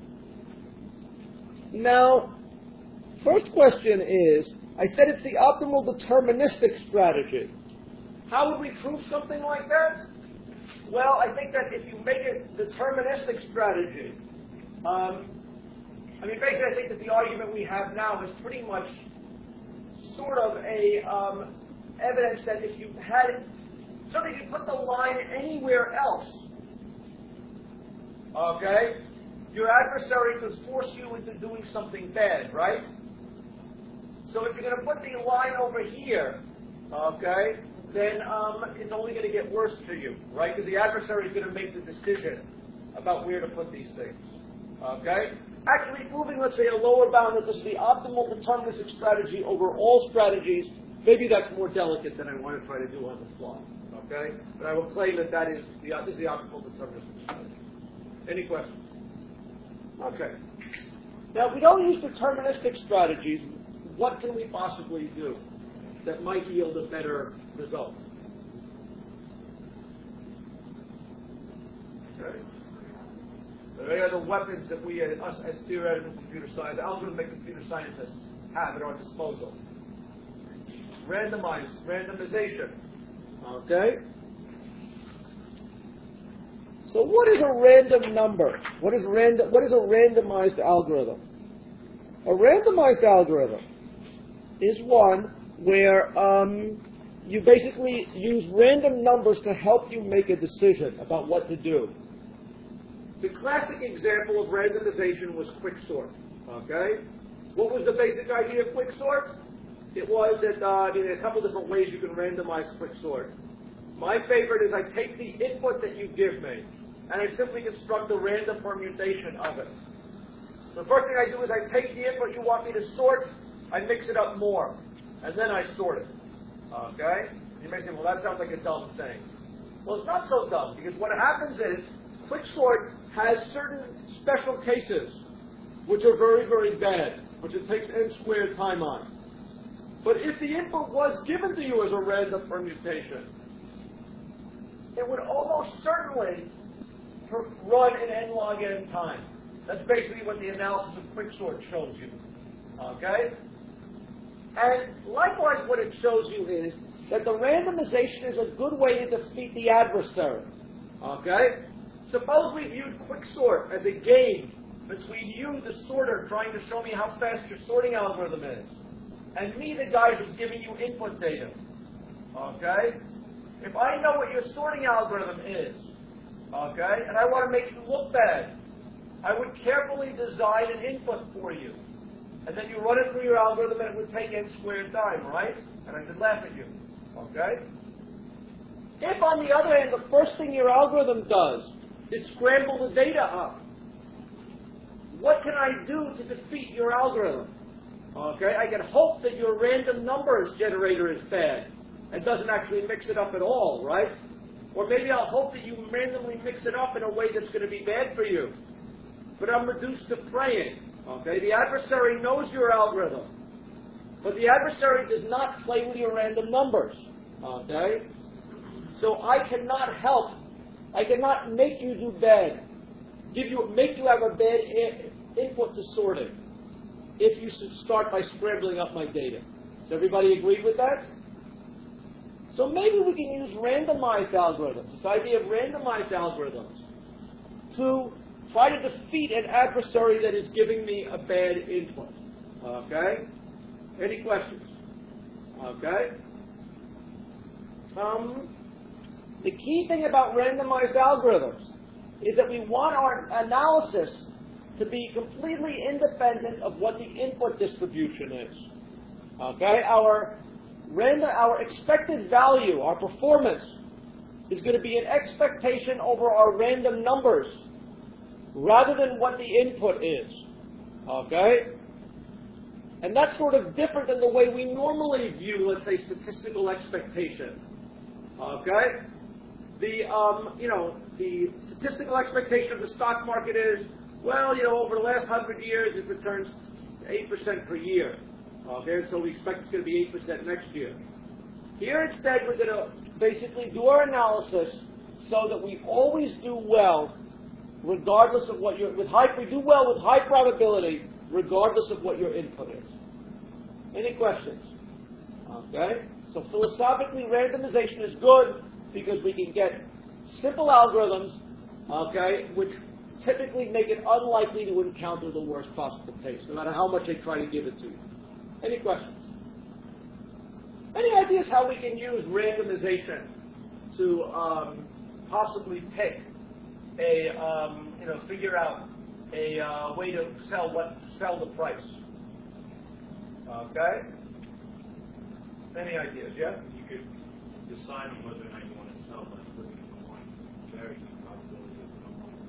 Now, first question is, I said it's the optimal deterministic strategy. How would we prove something like that? Well, I think that if you make it deterministic strategy, basically I think that the argument we have now is pretty much sort of a evidence that if you had, certainly if you put the line anywhere else, okay, your adversary could force you into doing something bad, right? So if you're going to put the line over here, okay, then it's only going to get worse for you, right? Because the adversary is going to make the decision about where to put these things, okay? Actually, proving, let's say, a lower bound that this is the optimal deterministic strategy over all strategies, maybe that's more delicate than I want to try to do on the fly, okay? But I will claim that this is the optimal deterministic strategy. Any questions? Okay. Now, if we don't use deterministic strategies, what can we possibly do that might yield a better result? Okay. So they are the weapons that we, us as theoretical computer science, algorithmic computer scientists, have at our disposal. Randomization. Okay. So what is a random number? What is a randomized algorithm? A randomized algorithm is one where you basically use random numbers to help you make a decision about what to do. The classic example of randomization was quicksort. Okay? What was the basic idea of quicksort? It was that in a couple different ways you can randomize quicksort. My favorite is I take the input that you give me, and I simply construct a random permutation of it. So the first thing I do is I take the input you want me to sort, I mix it up more, and then I sort it. Okay? You may say, well, that sounds like a dumb thing. Well, it's not so dumb, because what happens is Quicksort has certain special cases which are very, very bad, which it takes n squared time on. But if the input was given to you as a random permutation, it would almost certainly run in n log n time. That's basically what the analysis of Quicksort shows you. Okay? And likewise, what it shows you is that the randomization is a good way to defeat the adversary. Okay? Suppose we viewed Quicksort as a game between you, the sorter, trying to show me how fast your sorting algorithm is, and me, the guy who's giving you input data. Okay? If I know what your sorting algorithm is, okay, and I want to make you look bad, I would carefully design an input for you. And then you run it through your algorithm and it would take n squared time, right? And I could laugh at you. Okay? If, on the other hand, the first thing your algorithm does is scramble the data up, what can I do to defeat your algorithm? Okay? I can hope that your random numbers generator is bad and doesn't actually mix it up at all, right? Or maybe I'll hope that you randomly mix it up in a way that's going to be bad for you. But I'm reduced to praying. Okay? The adversary knows your algorithm. But the adversary does not play with your random numbers. Okay? So I cannot help. I cannot make you do bad. Make you have a bad input to sorting if you start by scrambling up my data. Does everybody agree with that? So maybe we can use randomized algorithms, this idea of randomized algorithms, to try to defeat an adversary that is giving me a bad input. Okay? Any questions? Okay? The key thing about randomized algorithms is that we want our analysis to be completely independent of what the input distribution is. Okay? Our expected value, our performance, is going to be an expectation over our random numbers rather than what the input is. Okay? And that's sort of different than the way we normally view, let's say, statistical expectation. Okay? The statistical expectation of the stock market is, well, over the last 100 years, it returns 8% per year. Okay, so we expect it's going to be 8% next year. Here, instead, we're going to basically do our analysis so that we always do well, regardless of what we do well with high probability, regardless of what your input is. Any questions? Okay, so philosophically, randomization is good because we can get simple algorithms, okay, which typically make it unlikely to encounter the worst possible case, no matter how much they try to give it to you. Any questions? Any ideas how we can use randomization to possibly pick figure out a way to sell the price? Okay. Any ideas? Yeah. You could decide on whether or not you want to sell by flipping a coin. Vary the probability of the coin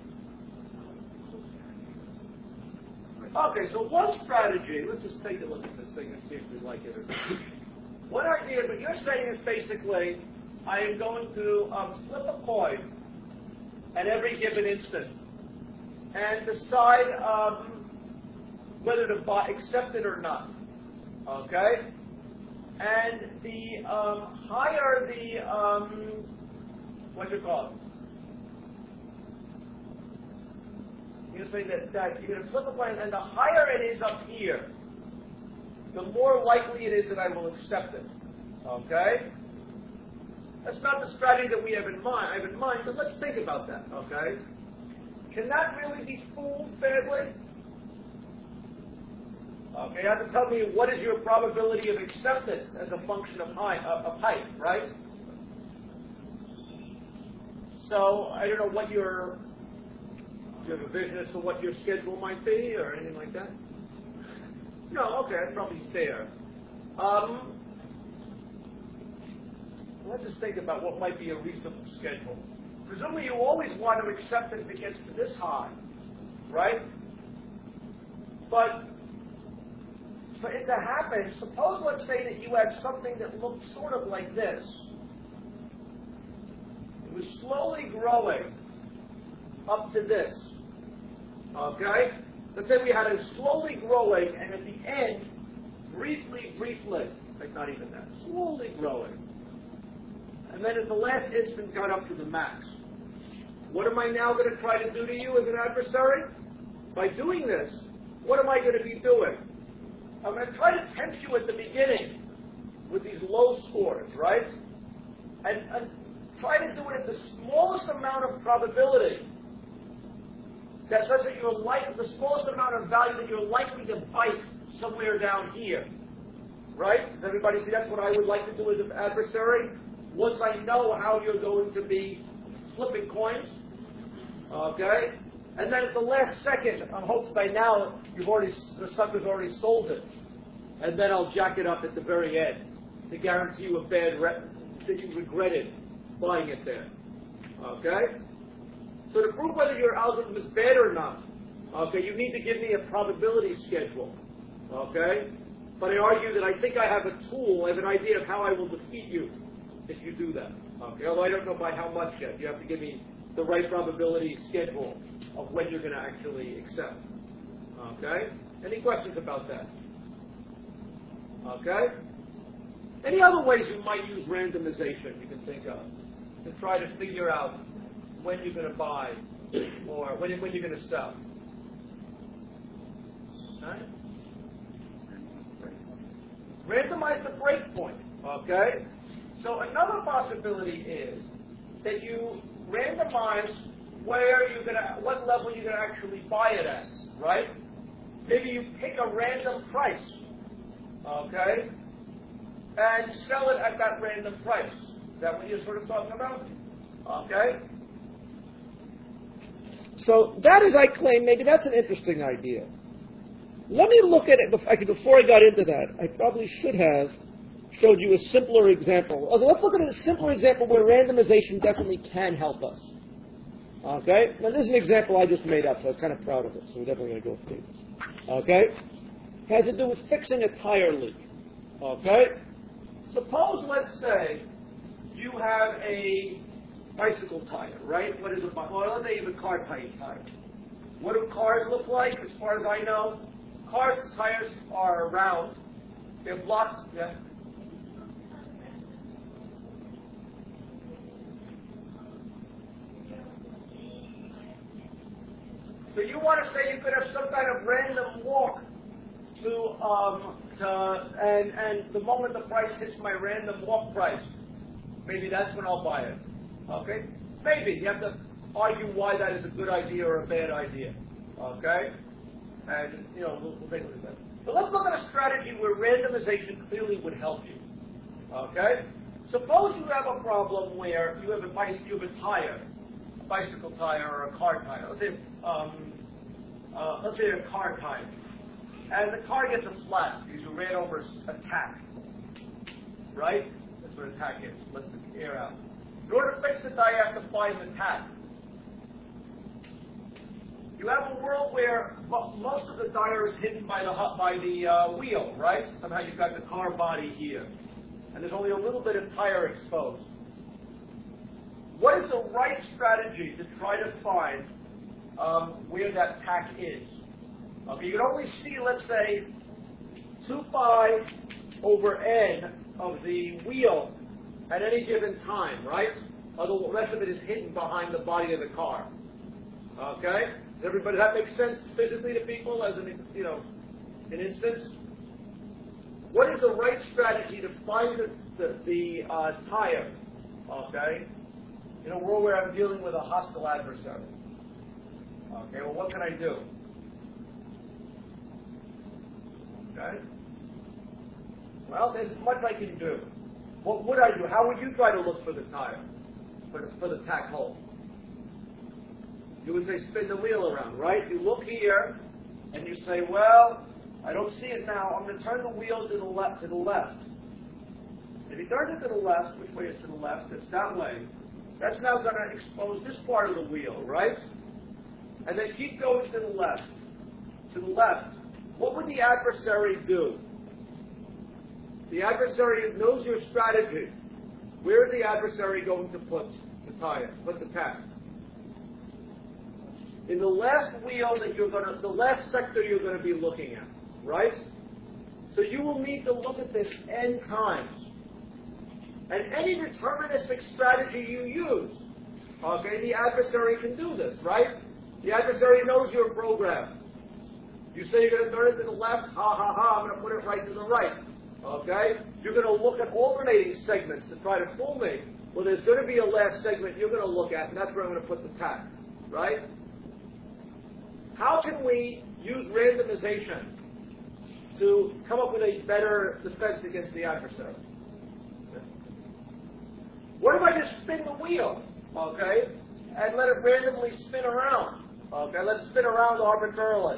based on close. Okay, so one strategy, let's just take a look at this thing and see if we like it or not. One idea, what you're saying is basically, I am going to flip a coin at every given instant and decide whether to accept it or not. Okay? And the higher the, what do you call it? You're saying that you're going to flip a coin, and the higher it is up here, the more likely it is that I will accept it. Okay? That's not the strategy that we have in mind, but let's think about that. Okay? Can that really be fooled badly? Okay, you have to tell me what is your probability of acceptance as a function of height, right? So I don't know what do you have a vision as to what your schedule might be or anything like that? No, okay, that's probably fair. Let's just think about what might be a reasonable schedule. Presumably you always want to accept it if it gets to this high, right? But for it to happen, suppose, let's say, that you had something that looked sort of like this. It was slowly growing up to this. Okay? Let's say we had it slowly growing, and at the end, briefly, like not even that, slowly growing. And then at the last instant got up to the max. What am I now going to try to do to you as an adversary? By doing this, what am I going to be doing? I'm going to try to tempt you at the beginning with these low scores, right? And try to do it at the smallest amount of probability. That's such that you're the smallest amount of value that you're likely to bite somewhere down here. Right? Does everybody see that's what I would like to do as an adversary? Once I know how you're going to be flipping coins. Okay? And then at the last second, I'm hoping by now the sucker's already sold it. And then I'll jack it up at the very end to guarantee you a bad that you regretted buying it there. Okay? So to prove whether your algorithm is bad or not, okay, you need to give me a probability schedule. Okay? But I argue that I think I have a tool, I have an idea of how I will defeat you if you do that. Okay? Although I don't know by how much yet. You have to give me the right probability schedule of when you're going to actually accept. Okay? Any questions about that? Okay? Any other ways you might use randomization you can think of to try to figure out when you're going to buy or when you're going to sell? Okay? Randomize the breakpoint. Okay? So another possibility is that you randomize what level you're going to actually buy it at, right? Maybe you pick a random price, okay, and sell it at that random price. Is that what you're sort of talking about? Okay? So that is, I claim, maybe that's an interesting idea. Let me look at it. Before I got into that, I probably should have showed you a simpler example. Okay, let's look at a simpler example where randomization definitely can help us. Okay? Now, this is an example I just made up, so I was kind of proud of it, so we're definitely going to go through this. Okay? It has to do with fixing a tire leak. Okay? Suppose, let's say, you have a bicycle tire, right? What is a bicycle? Well, let's say you have a car tire. What do cars look like, as far as I know? Cars' tires are round. They have lots, yeah? So you want to say you could have some kind of random walk and the moment the price hits my random walk price, maybe that's when I'll buy it. Okay? Maybe. You have to argue why that is a good idea or a bad idea. Okay? And, we'll take a look at that. But let's look at a strategy where randomization clearly would help you. Okay? Suppose you have a problem where you have a tire, a bicycle tire or a car tire. Let's say a car tire. And the car gets a flat because you ran over a tack. Right? That's what a tack is. Lets the air out. In order to fix the tire, you have to find the tack. You have a world where most of the tire is hidden by the wheel, right? Somehow you've got the car body here. And there's only a little bit of tire exposed. What is the right strategy to try to find where that tack is? Okay, you can only see, let's say, 2 pi over n of the wheel at any given time, right? Although the rest of it is hidden behind the body of the car. Okay? Does that make sense physically to people as an instance? What is the right strategy to find the tire? Okay? In a world where I'm dealing with a hostile adversary. Okay, well, what can I do? Okay? Well, there's much I can do. What would I do? How would you try to look for the tire? For the tack hole? You would say spin the wheel around, right? You look here, and you say, well, I don't see it now. I'm going to turn the wheel to the left. If you turn it to the left, which way is to the left? It's that way. That's now going to expose this part of the wheel, right? And then keep going to the left. To the left. What would the adversary do? The adversary knows your strategy. Where is the adversary going to put the tag? In the last wheel the last sector you're going to be looking at, right? So you will need to look at this n times. And any deterministic strategy you use, okay, the adversary can do this, right? The adversary knows your program. You say you're going to turn it to the left, I'm going to put it right to the right. Okay? You're going to look at alternating segments to try to fool me. Well, there's going to be a last segment you're going to look at, and that's where I'm going to put the tag. Right? How can we use randomization to come up with a better defense against the adversary? What if I just spin the wheel, okay, and let it randomly spin around? Okay, let it spin around arbitrarily.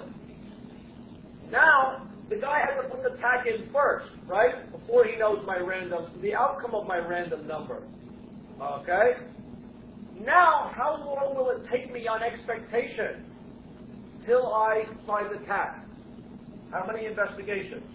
Now, the guy has to put the tag in first, right, before he knows the outcome of my random number. Okay? Now, how long will it take me on expectation till I find the tag? How many investigations?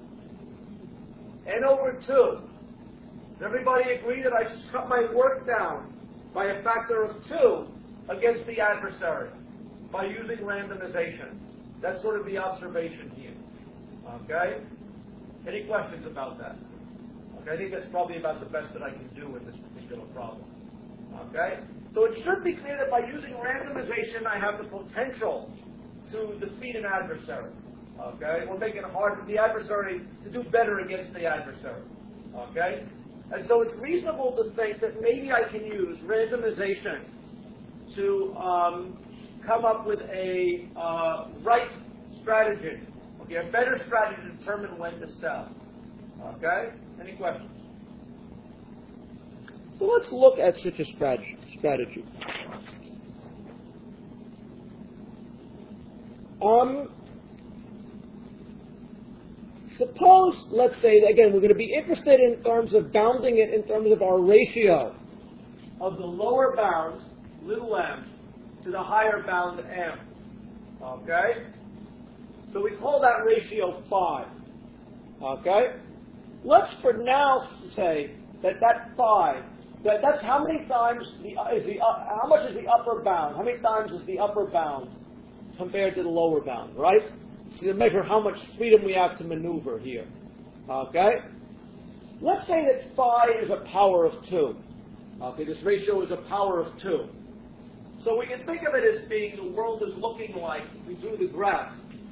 N over 2. Does everybody agree that I cut my work down by a factor of 2 against the adversary by using randomization? That's sort of the observation here. Okay? Any questions about that? Okay, I think that's probably about the best that I can do with this particular problem. Okay? So it should be clear that by using randomization, I have the potential to defeat an adversary. Okay? Or make it hard for the adversary to do better against the adversary. Okay? And so it's reasonable to think that maybe I can use randomization to come up with a right strategy. Okay, a better strategy to determine when to sell. Okay? Any questions? So let's look at such a strategy. Suppose, let's say, again, we're going to be interested in terms of bounding it in terms of our ratio of the lower bound, little m, to the higher bound, m. Okay? So we call that ratio 5. Okay? Let's for now say that 5, that's how many times how much is the upper bound? How many times is the upper bound compared to the lower bound, right? So to measure how much freedom we have to maneuver here. Okay? Let's say that phi is a power of 2. Okay, this ratio is a power of 2. So we can think of it as being the world is looking like, if we drew the graph.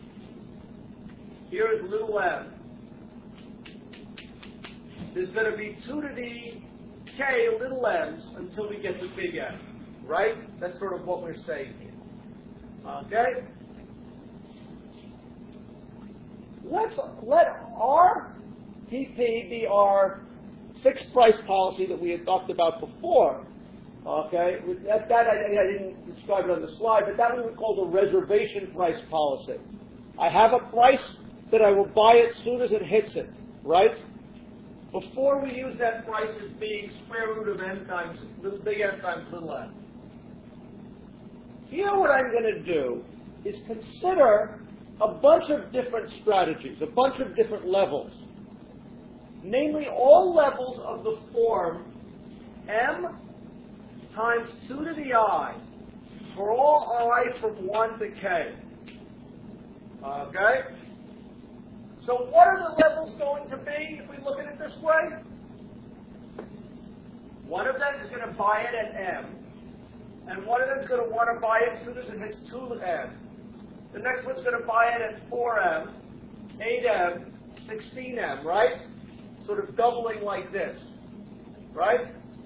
Here is little m. There's going to be 2 to the k little m's until we get to big M. Right? That's sort of what we're saying here. Okay? Let our PP be our fixed price policy that we had talked about before. Okay? That I didn't describe it on the slide, but that we would call the reservation price policy. I have a price that I will buy it as soon as it hits it. Right? Before we use that price as being square root of n times big M times little m. Here what I'm going to do is consider a bunch of different strategies, a bunch of different levels. Namely, all levels of the form m times 2 to the I for all I from 1 to k. Okay? So what are the levels going to be if we look at it this way? One of them is going to buy it at m, and one of them is going to want to buy it as soon as it hits 2m. The next one's going to buy it at 4m, 8m, 16m, right? Sort of doubling like this, right?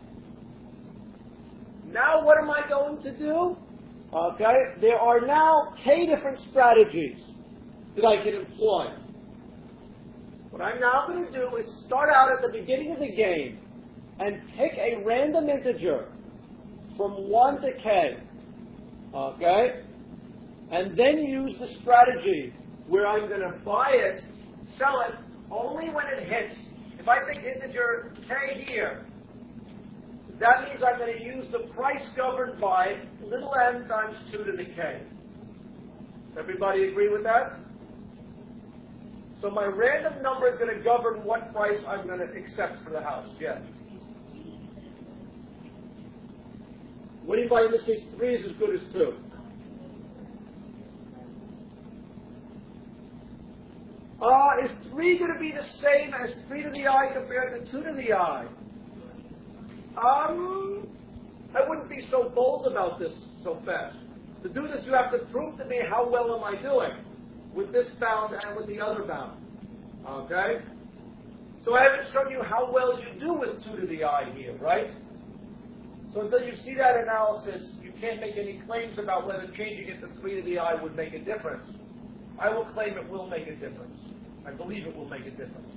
Now what am I going to do? Okay, there are now k different strategies that I can employ. What I'm now going to do is start out at the beginning of the game and pick a random integer from 1 to k, okay? And then use the strategy where I'm going to buy it, sell it, only when it hits. If I pick integer k here, that means I'm going to use the price governed by little m times 2 to the k. Everybody agree with that? So my random number is going to govern what price I'm going to accept for the house. Yeah. What do you buy in this case? 3 is as good as 2. Is 3 going to be the same as 3 to the I compared to 2 to the I? I wouldn't be so bold about this so fast. To do this, you have to prove to me how well am I doing with this bound and with the other bound. Okay? So I haven't shown you how well you do with 2 to the I here, right? So until you see that analysis, you can't make any claims about whether changing it to 3 to the I would make a difference. I will claim it will make a difference. I believe it will make a difference.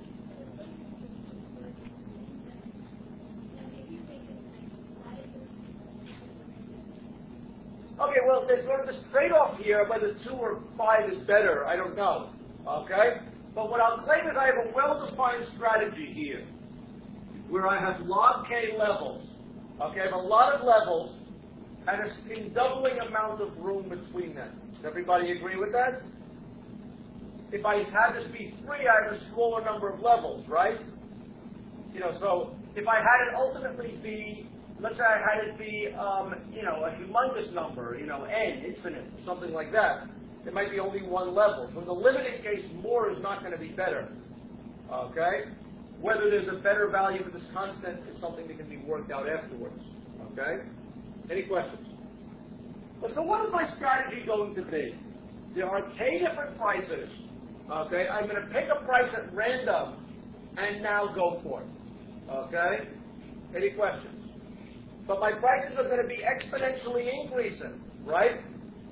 Okay, well, there's sort of this trade-off here, whether 2 or 5 is better. I don't know. Okay? But what I'll claim is I have a well-defined strategy here, where I have log k levels. Okay, I have a lot of levels, and a doubling amount of room between them. Does everybody agree with that? If I had this be 3, I have a smaller number of levels, right? So if I had it ultimately be, let's say I had it be, a humongous number, n, infinite, something like that, it might be only 1 level. So in the limited case, more is not going to be better. Okay? Whether there's a better value for this constant is something that can be worked out afterwards. Okay? Any questions? So what is my strategy going to be? There are k different prices. Okay? I'm going to pick a price at random and now go for it. Okay? Any questions? But my prices are going to be exponentially increasing, right?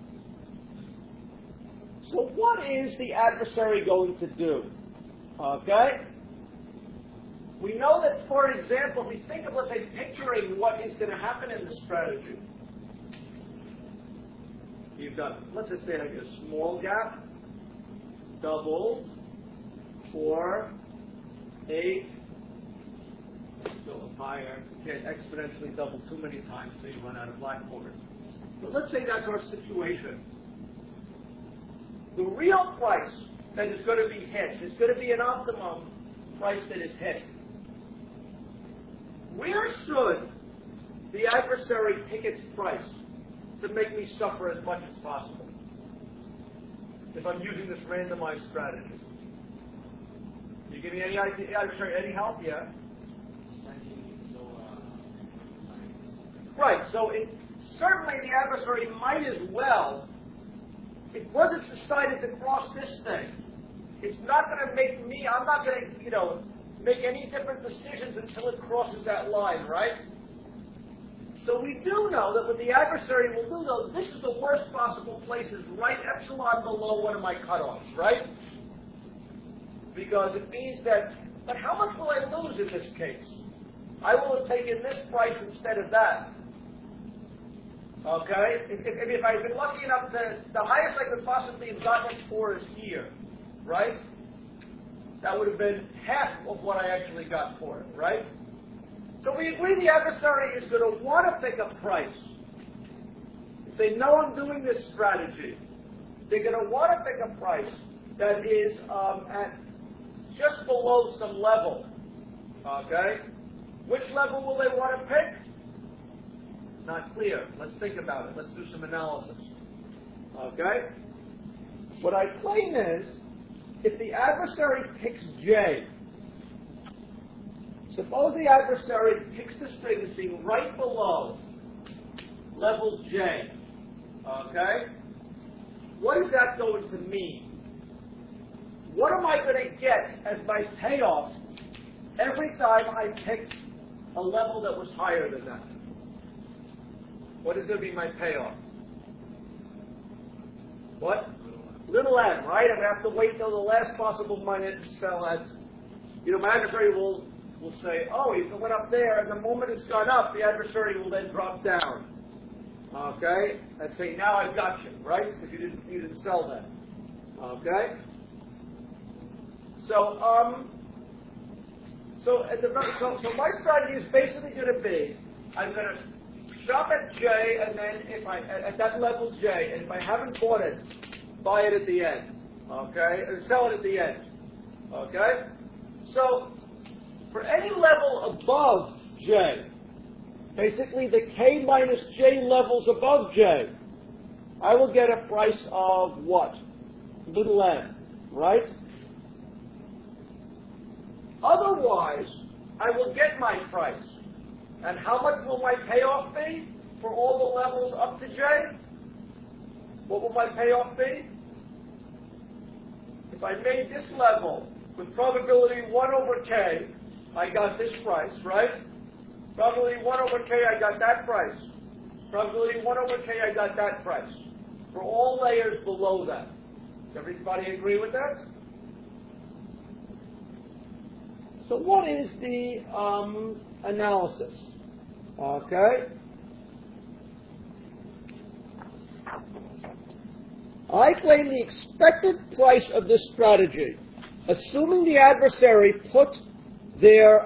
So what is the adversary going to do? Okay? We know that, for example, if we think of, let's say, picturing what is going to happen in this strategy. You've got, let's just say, like a small gap, doubled, 4, 8, still higher. You can't exponentially double too many times until you run out of blackboard. But let's say that's our situation. The real price that is going to be hit is going to be an optimum price that is hit. Where should the adversary pick its price to make me suffer as much as possible if I'm using this randomized strategy? Can you give me any idea, adversary, any help? Yeah? Right, so certainly the adversary might as well, once it's decided to cross this thing, it's not going to make me, I'm not going to, make any different decisions until it crosses that line, right? So we do know that what the adversary will do, though, this is the worst possible place, is right epsilon below one of my cutoffs, right? Because it means that, but how much will I lose in this case? I will have taken this price instead of that. Okay? If I've been lucky enough to, the highest I could possibly have gotten it for is here, right? That would have been half of what I actually got for it, right? So we agree the adversary is going to want to pick a price. If they know I'm doing this strategy, they're going to want to pick a price that is at just below some level. Okay? Which level will they want to pick? Not clear. Let's think about it. Let's do some analysis. Okay? What I claim is, if the adversary picks J, suppose the adversary picks the string as being right below level J. Okay? What is that going to mean? What am I going to get as my payoff every time I picked a level that was higher than that? What is going to be my payoff? What? Little n, right? I'm going to have to wait until the last possible minute to sell at. My adversary will say, oh, it went up there, and the moment it's gone up, the adversary will then drop down. Okay? And say, now I've got you, right? Because you didn't sell that. Okay? So my strategy is basically going to be, I'm going to shop at J, and then at that level J, and if I haven't bought it, buy it at the end. Okay? And sell it at the end. Okay? So, for any level above j, basically the k minus j levels above j, I will get a price of what? Little n, right? Otherwise, I will get my price. And how much will my payoff be for all the levels up to j? What will my payoff be? If I made this level with probability 1 over k, I got this price, right? Probability 1 over k, I got that price. Probability 1 over k, I got that price. For all layers below that. Does everybody agree with that? So what is the analysis? Okay. I claim the expected price of this strategy, assuming the adversary put their,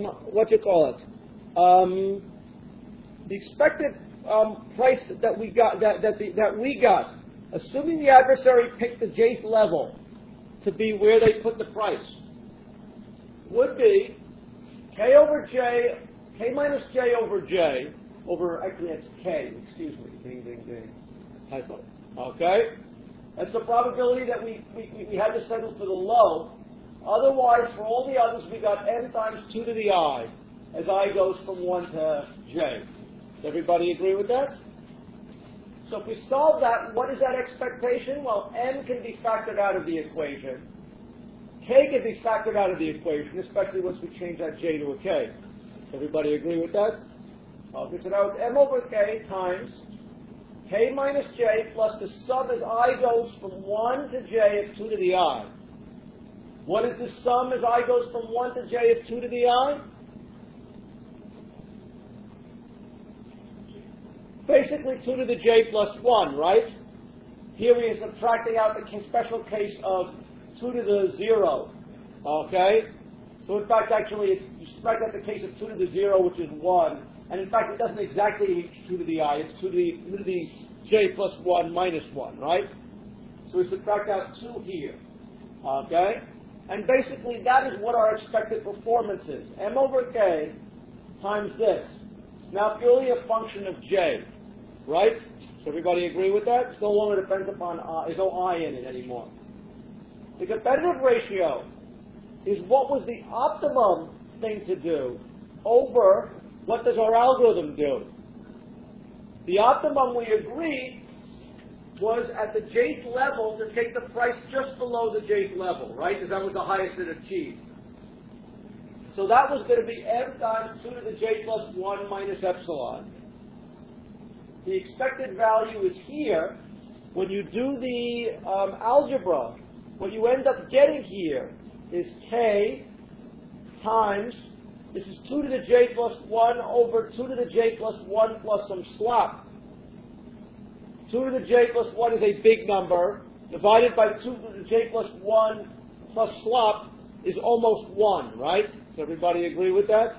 the expected price that we got, assuming the adversary picked the jth level to be where they put the price, would be k over j, k minus j over j, over, actually that's k, excuse me, ding, ding, ding, typo, okay? That's the probability that we had to settle for the low. Otherwise, for all the others, we got n times 2 to the I, as I goes from 1 to j. Does everybody agree with that? So if we solve that, what is that expectation? Well, n can be factored out of the equation. K can be factored out of the equation, especially once we change that j to a k. Does everybody agree with that? Okay, so now it's m over k times k minus j plus the sum as I goes from 1 to j of 2 to the I. What is the sum as I goes from 1 to j of 2 to the I? Basically 2 to the j plus 1, right? Here we are subtracting out the special case of 2 to the 0, okay? So in fact, actually, you subtract out the case of 2 to the 0, which is 1. And in fact, it doesn't exactly reach 2 to the I. It's 2 to the j plus 1 minus 1, right? So we subtract out 2 here, okay? And basically, that is what our expected performance is. M over k times this. It's now purely a function of j, right? Does everybody agree with that? It's no longer depends upon I. There's no I in it anymore. The competitive ratio is what was the optimum thing to do over what does our algorithm do. The optimum, we agreed, was at the jth level to take the price just below the jth level, right? Because that was the highest it achieved. So that was going to be m times 2 to the j plus 1 minus epsilon. The expected value is here. When you do the algebra, what you end up getting here is k times, this is 2 to the j plus 1 over 2 to the j plus 1 plus some slop. 2 to the j plus 1 is a big number, divided by 2 to the j plus 1 plus slop is almost 1, right? Does everybody agree with that?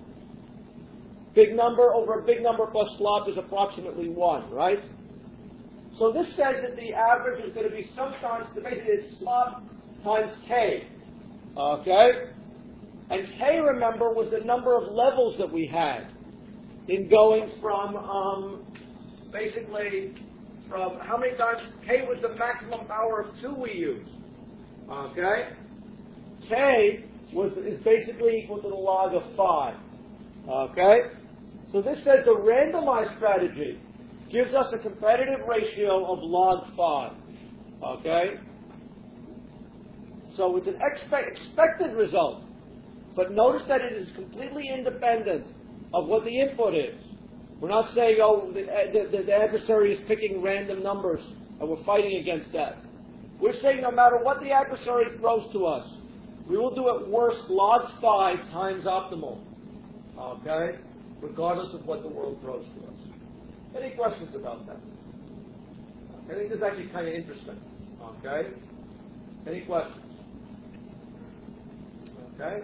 Big number over a big number plus slop is approximately 1, right? So this says that the average is going to be some constant, basically it's slop times k, okay? And k, remember, was the number of levels that we had in going from, basically, from how many times, k was the maximum power of 2 we used, okay? K is basically equal to the log of 5, okay? So this says the randomized strategy gives us a competitive ratio of log 5, okay? So it's an expected result. But notice that it is completely independent of what the input is. We're not saying, oh, the adversary is picking random numbers, and we're fighting against that. We're saying no matter what the adversary throws to us, we will do at worst log 5 times optimal, okay? Regardless of what the world throws to us. Any questions about that? I think this is actually kind of interesting, okay? Any questions? Okay?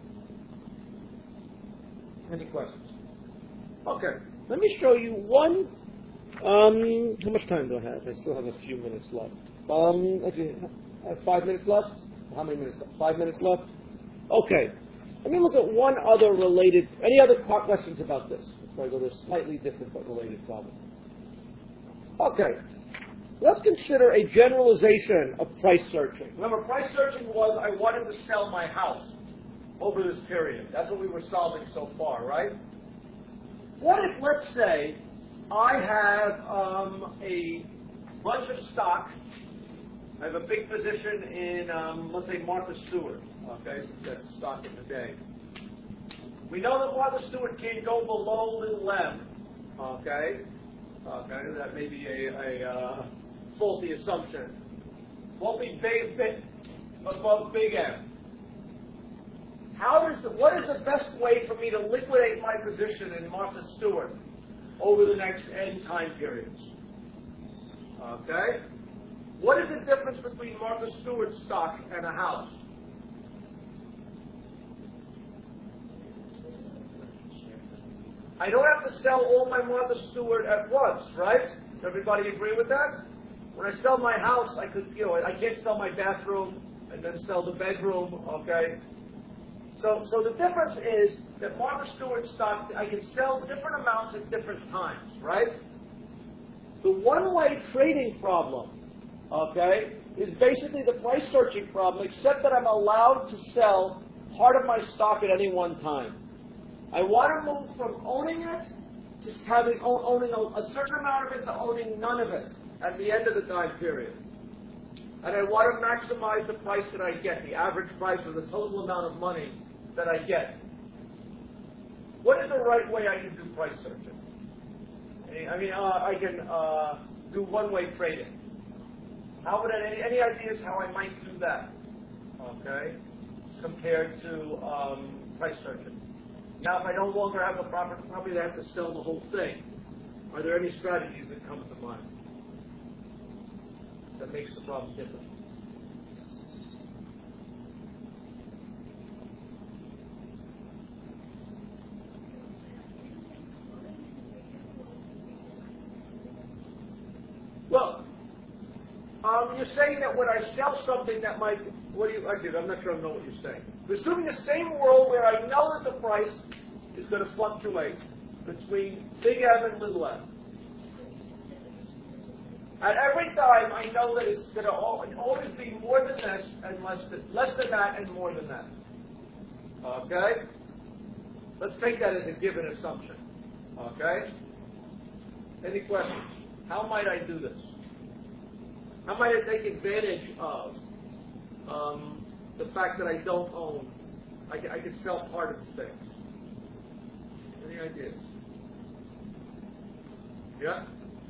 Any questions? Okay. Let me show you one. How much time do I have? I still have a few minutes left. Okay, I have 5 minutes left? How many minutes left? 5 minutes left? Okay. Let me look at one other related, any other questions about this? Before I go to a slightly different but related problem. Okay. Let's consider a generalization of price searching. Remember, price searching was I wanted to sell my house over this period. That's what we were solving so far, right? What if, let's say, I have a bunch of stock. I have a big position in, let's say, Martha Stewart, okay, since that's the stock of the day. We know that Martha Stewart can't go below little m, okay? Okay, that may be a faulty assumption. Won't be big above big M. What is the best way for me to liquidate my position in Martha Stewart over the next n time periods? Okay? What is the difference between Martha Stewart's stock and a house? I don't have to sell all my Martha Stewart at once, right? Does everybody agree with that? When I sell my house, I could, I can't sell my bathroom and then sell the bedroom, okay? So the difference is that Martha Stewart stock, I can sell different amounts at different times, right? The one-way trading problem, okay, is basically the price searching problem, except that I'm allowed to sell part of my stock at any one time. I want to move from owning it to owning a certain amount of it to owning none of it at the end of the time period. And I want to maximize the price that I get, the average price or the total amount of money that I get. What is the right way I can do price searching? I can do one-way trading. How would any ideas how I might do that? Okay, compared to price searching. Now, if I no longer have the property, probably I have to sell the whole thing. Are there any strategies that come to mind that makes the problem different? Well, you're saying that when I sell something that might, I'm not sure I know what you're saying. Assuming the same world where I know that the price is going to fluctuate between big M and little m. At every time, I know that it's going to always be more than this and less than that and more than that. Okay? Let's take that as a given assumption. Okay? Any questions? How might I do this? How might I take advantage of the fact that I don't own? I can sell part of the things. Any ideas? Yeah?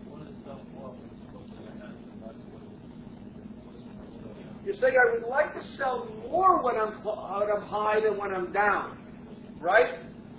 You're saying I would like to sell more when I'm high than when I'm down, right?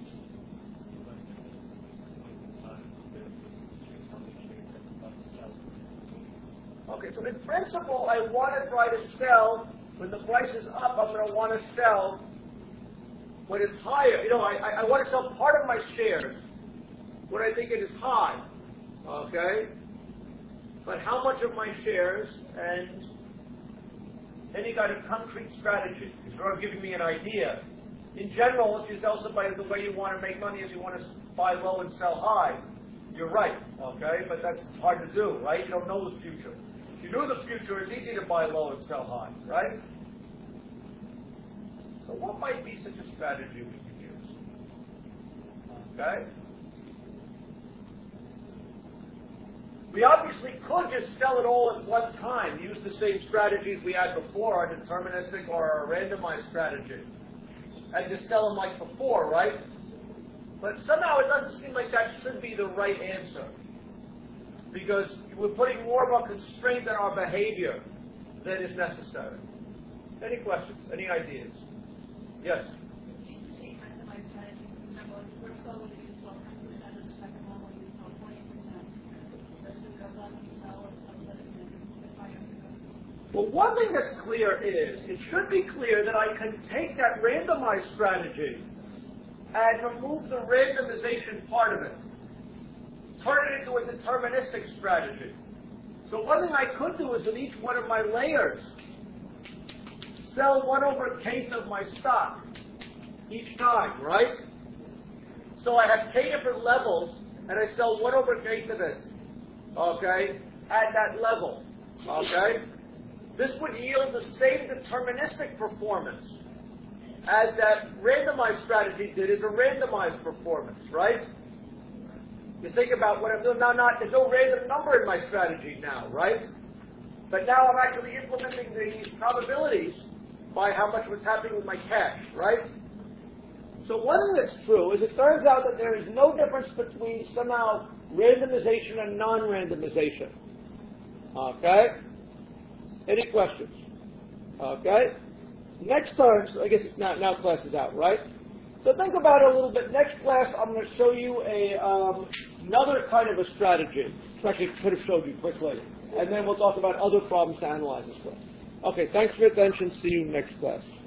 Okay, so in principle, I want to try to sell when the price is up. I'm going to want to sell when it's higher. I want to sell part of my shares when I think it is high. Okay, but how much of my shares and any kind of concrete strategy? You're giving me an idea. In general, if you tell somebody the way you want to make money is you want to buy low and sell high, you're right. Okay, but that's hard to do, right? You don't know the future. If you knew the future, it's easy to buy low and sell high, right? So what might be such a strategy we could use? Okay? We obviously could just sell it all at one time, use the same strategies we had before, our deterministic or our randomized strategy, and just sell them like before, right? But somehow it doesn't seem like that should be the right answer, because we're putting more of a constraint on our behavior than is necessary. Any questions? Any ideas? Yes? Well, one thing that's clear is, it should be clear that I can take that randomized strategy and remove the randomization part of it. Turn it into a deterministic strategy. So one thing I could do is with each one of my layers, sell 1/k of my stock each time, right? So I have k different levels, and I sell 1/k of it, okay, at that level, okay? This would yield the same deterministic performance as that randomized strategy did as a randomized performance, right? You think about what I'm doing now. There's no random number in my strategy now, right? But now I'm actually implementing the probabilities by how much was happening with my cash, right? So one thing that's true is it turns out that there is no difference between somehow randomization and non-randomization. Okay? Any questions? Okay? Next time, so I guess it's now class is out, right? So think about it a little bit. Next class, I'm going to show you another kind of a strategy, which actually could have showed you quickly. And then we'll talk about other problems to analyze as well. Okay, thanks for your attention. See you next class.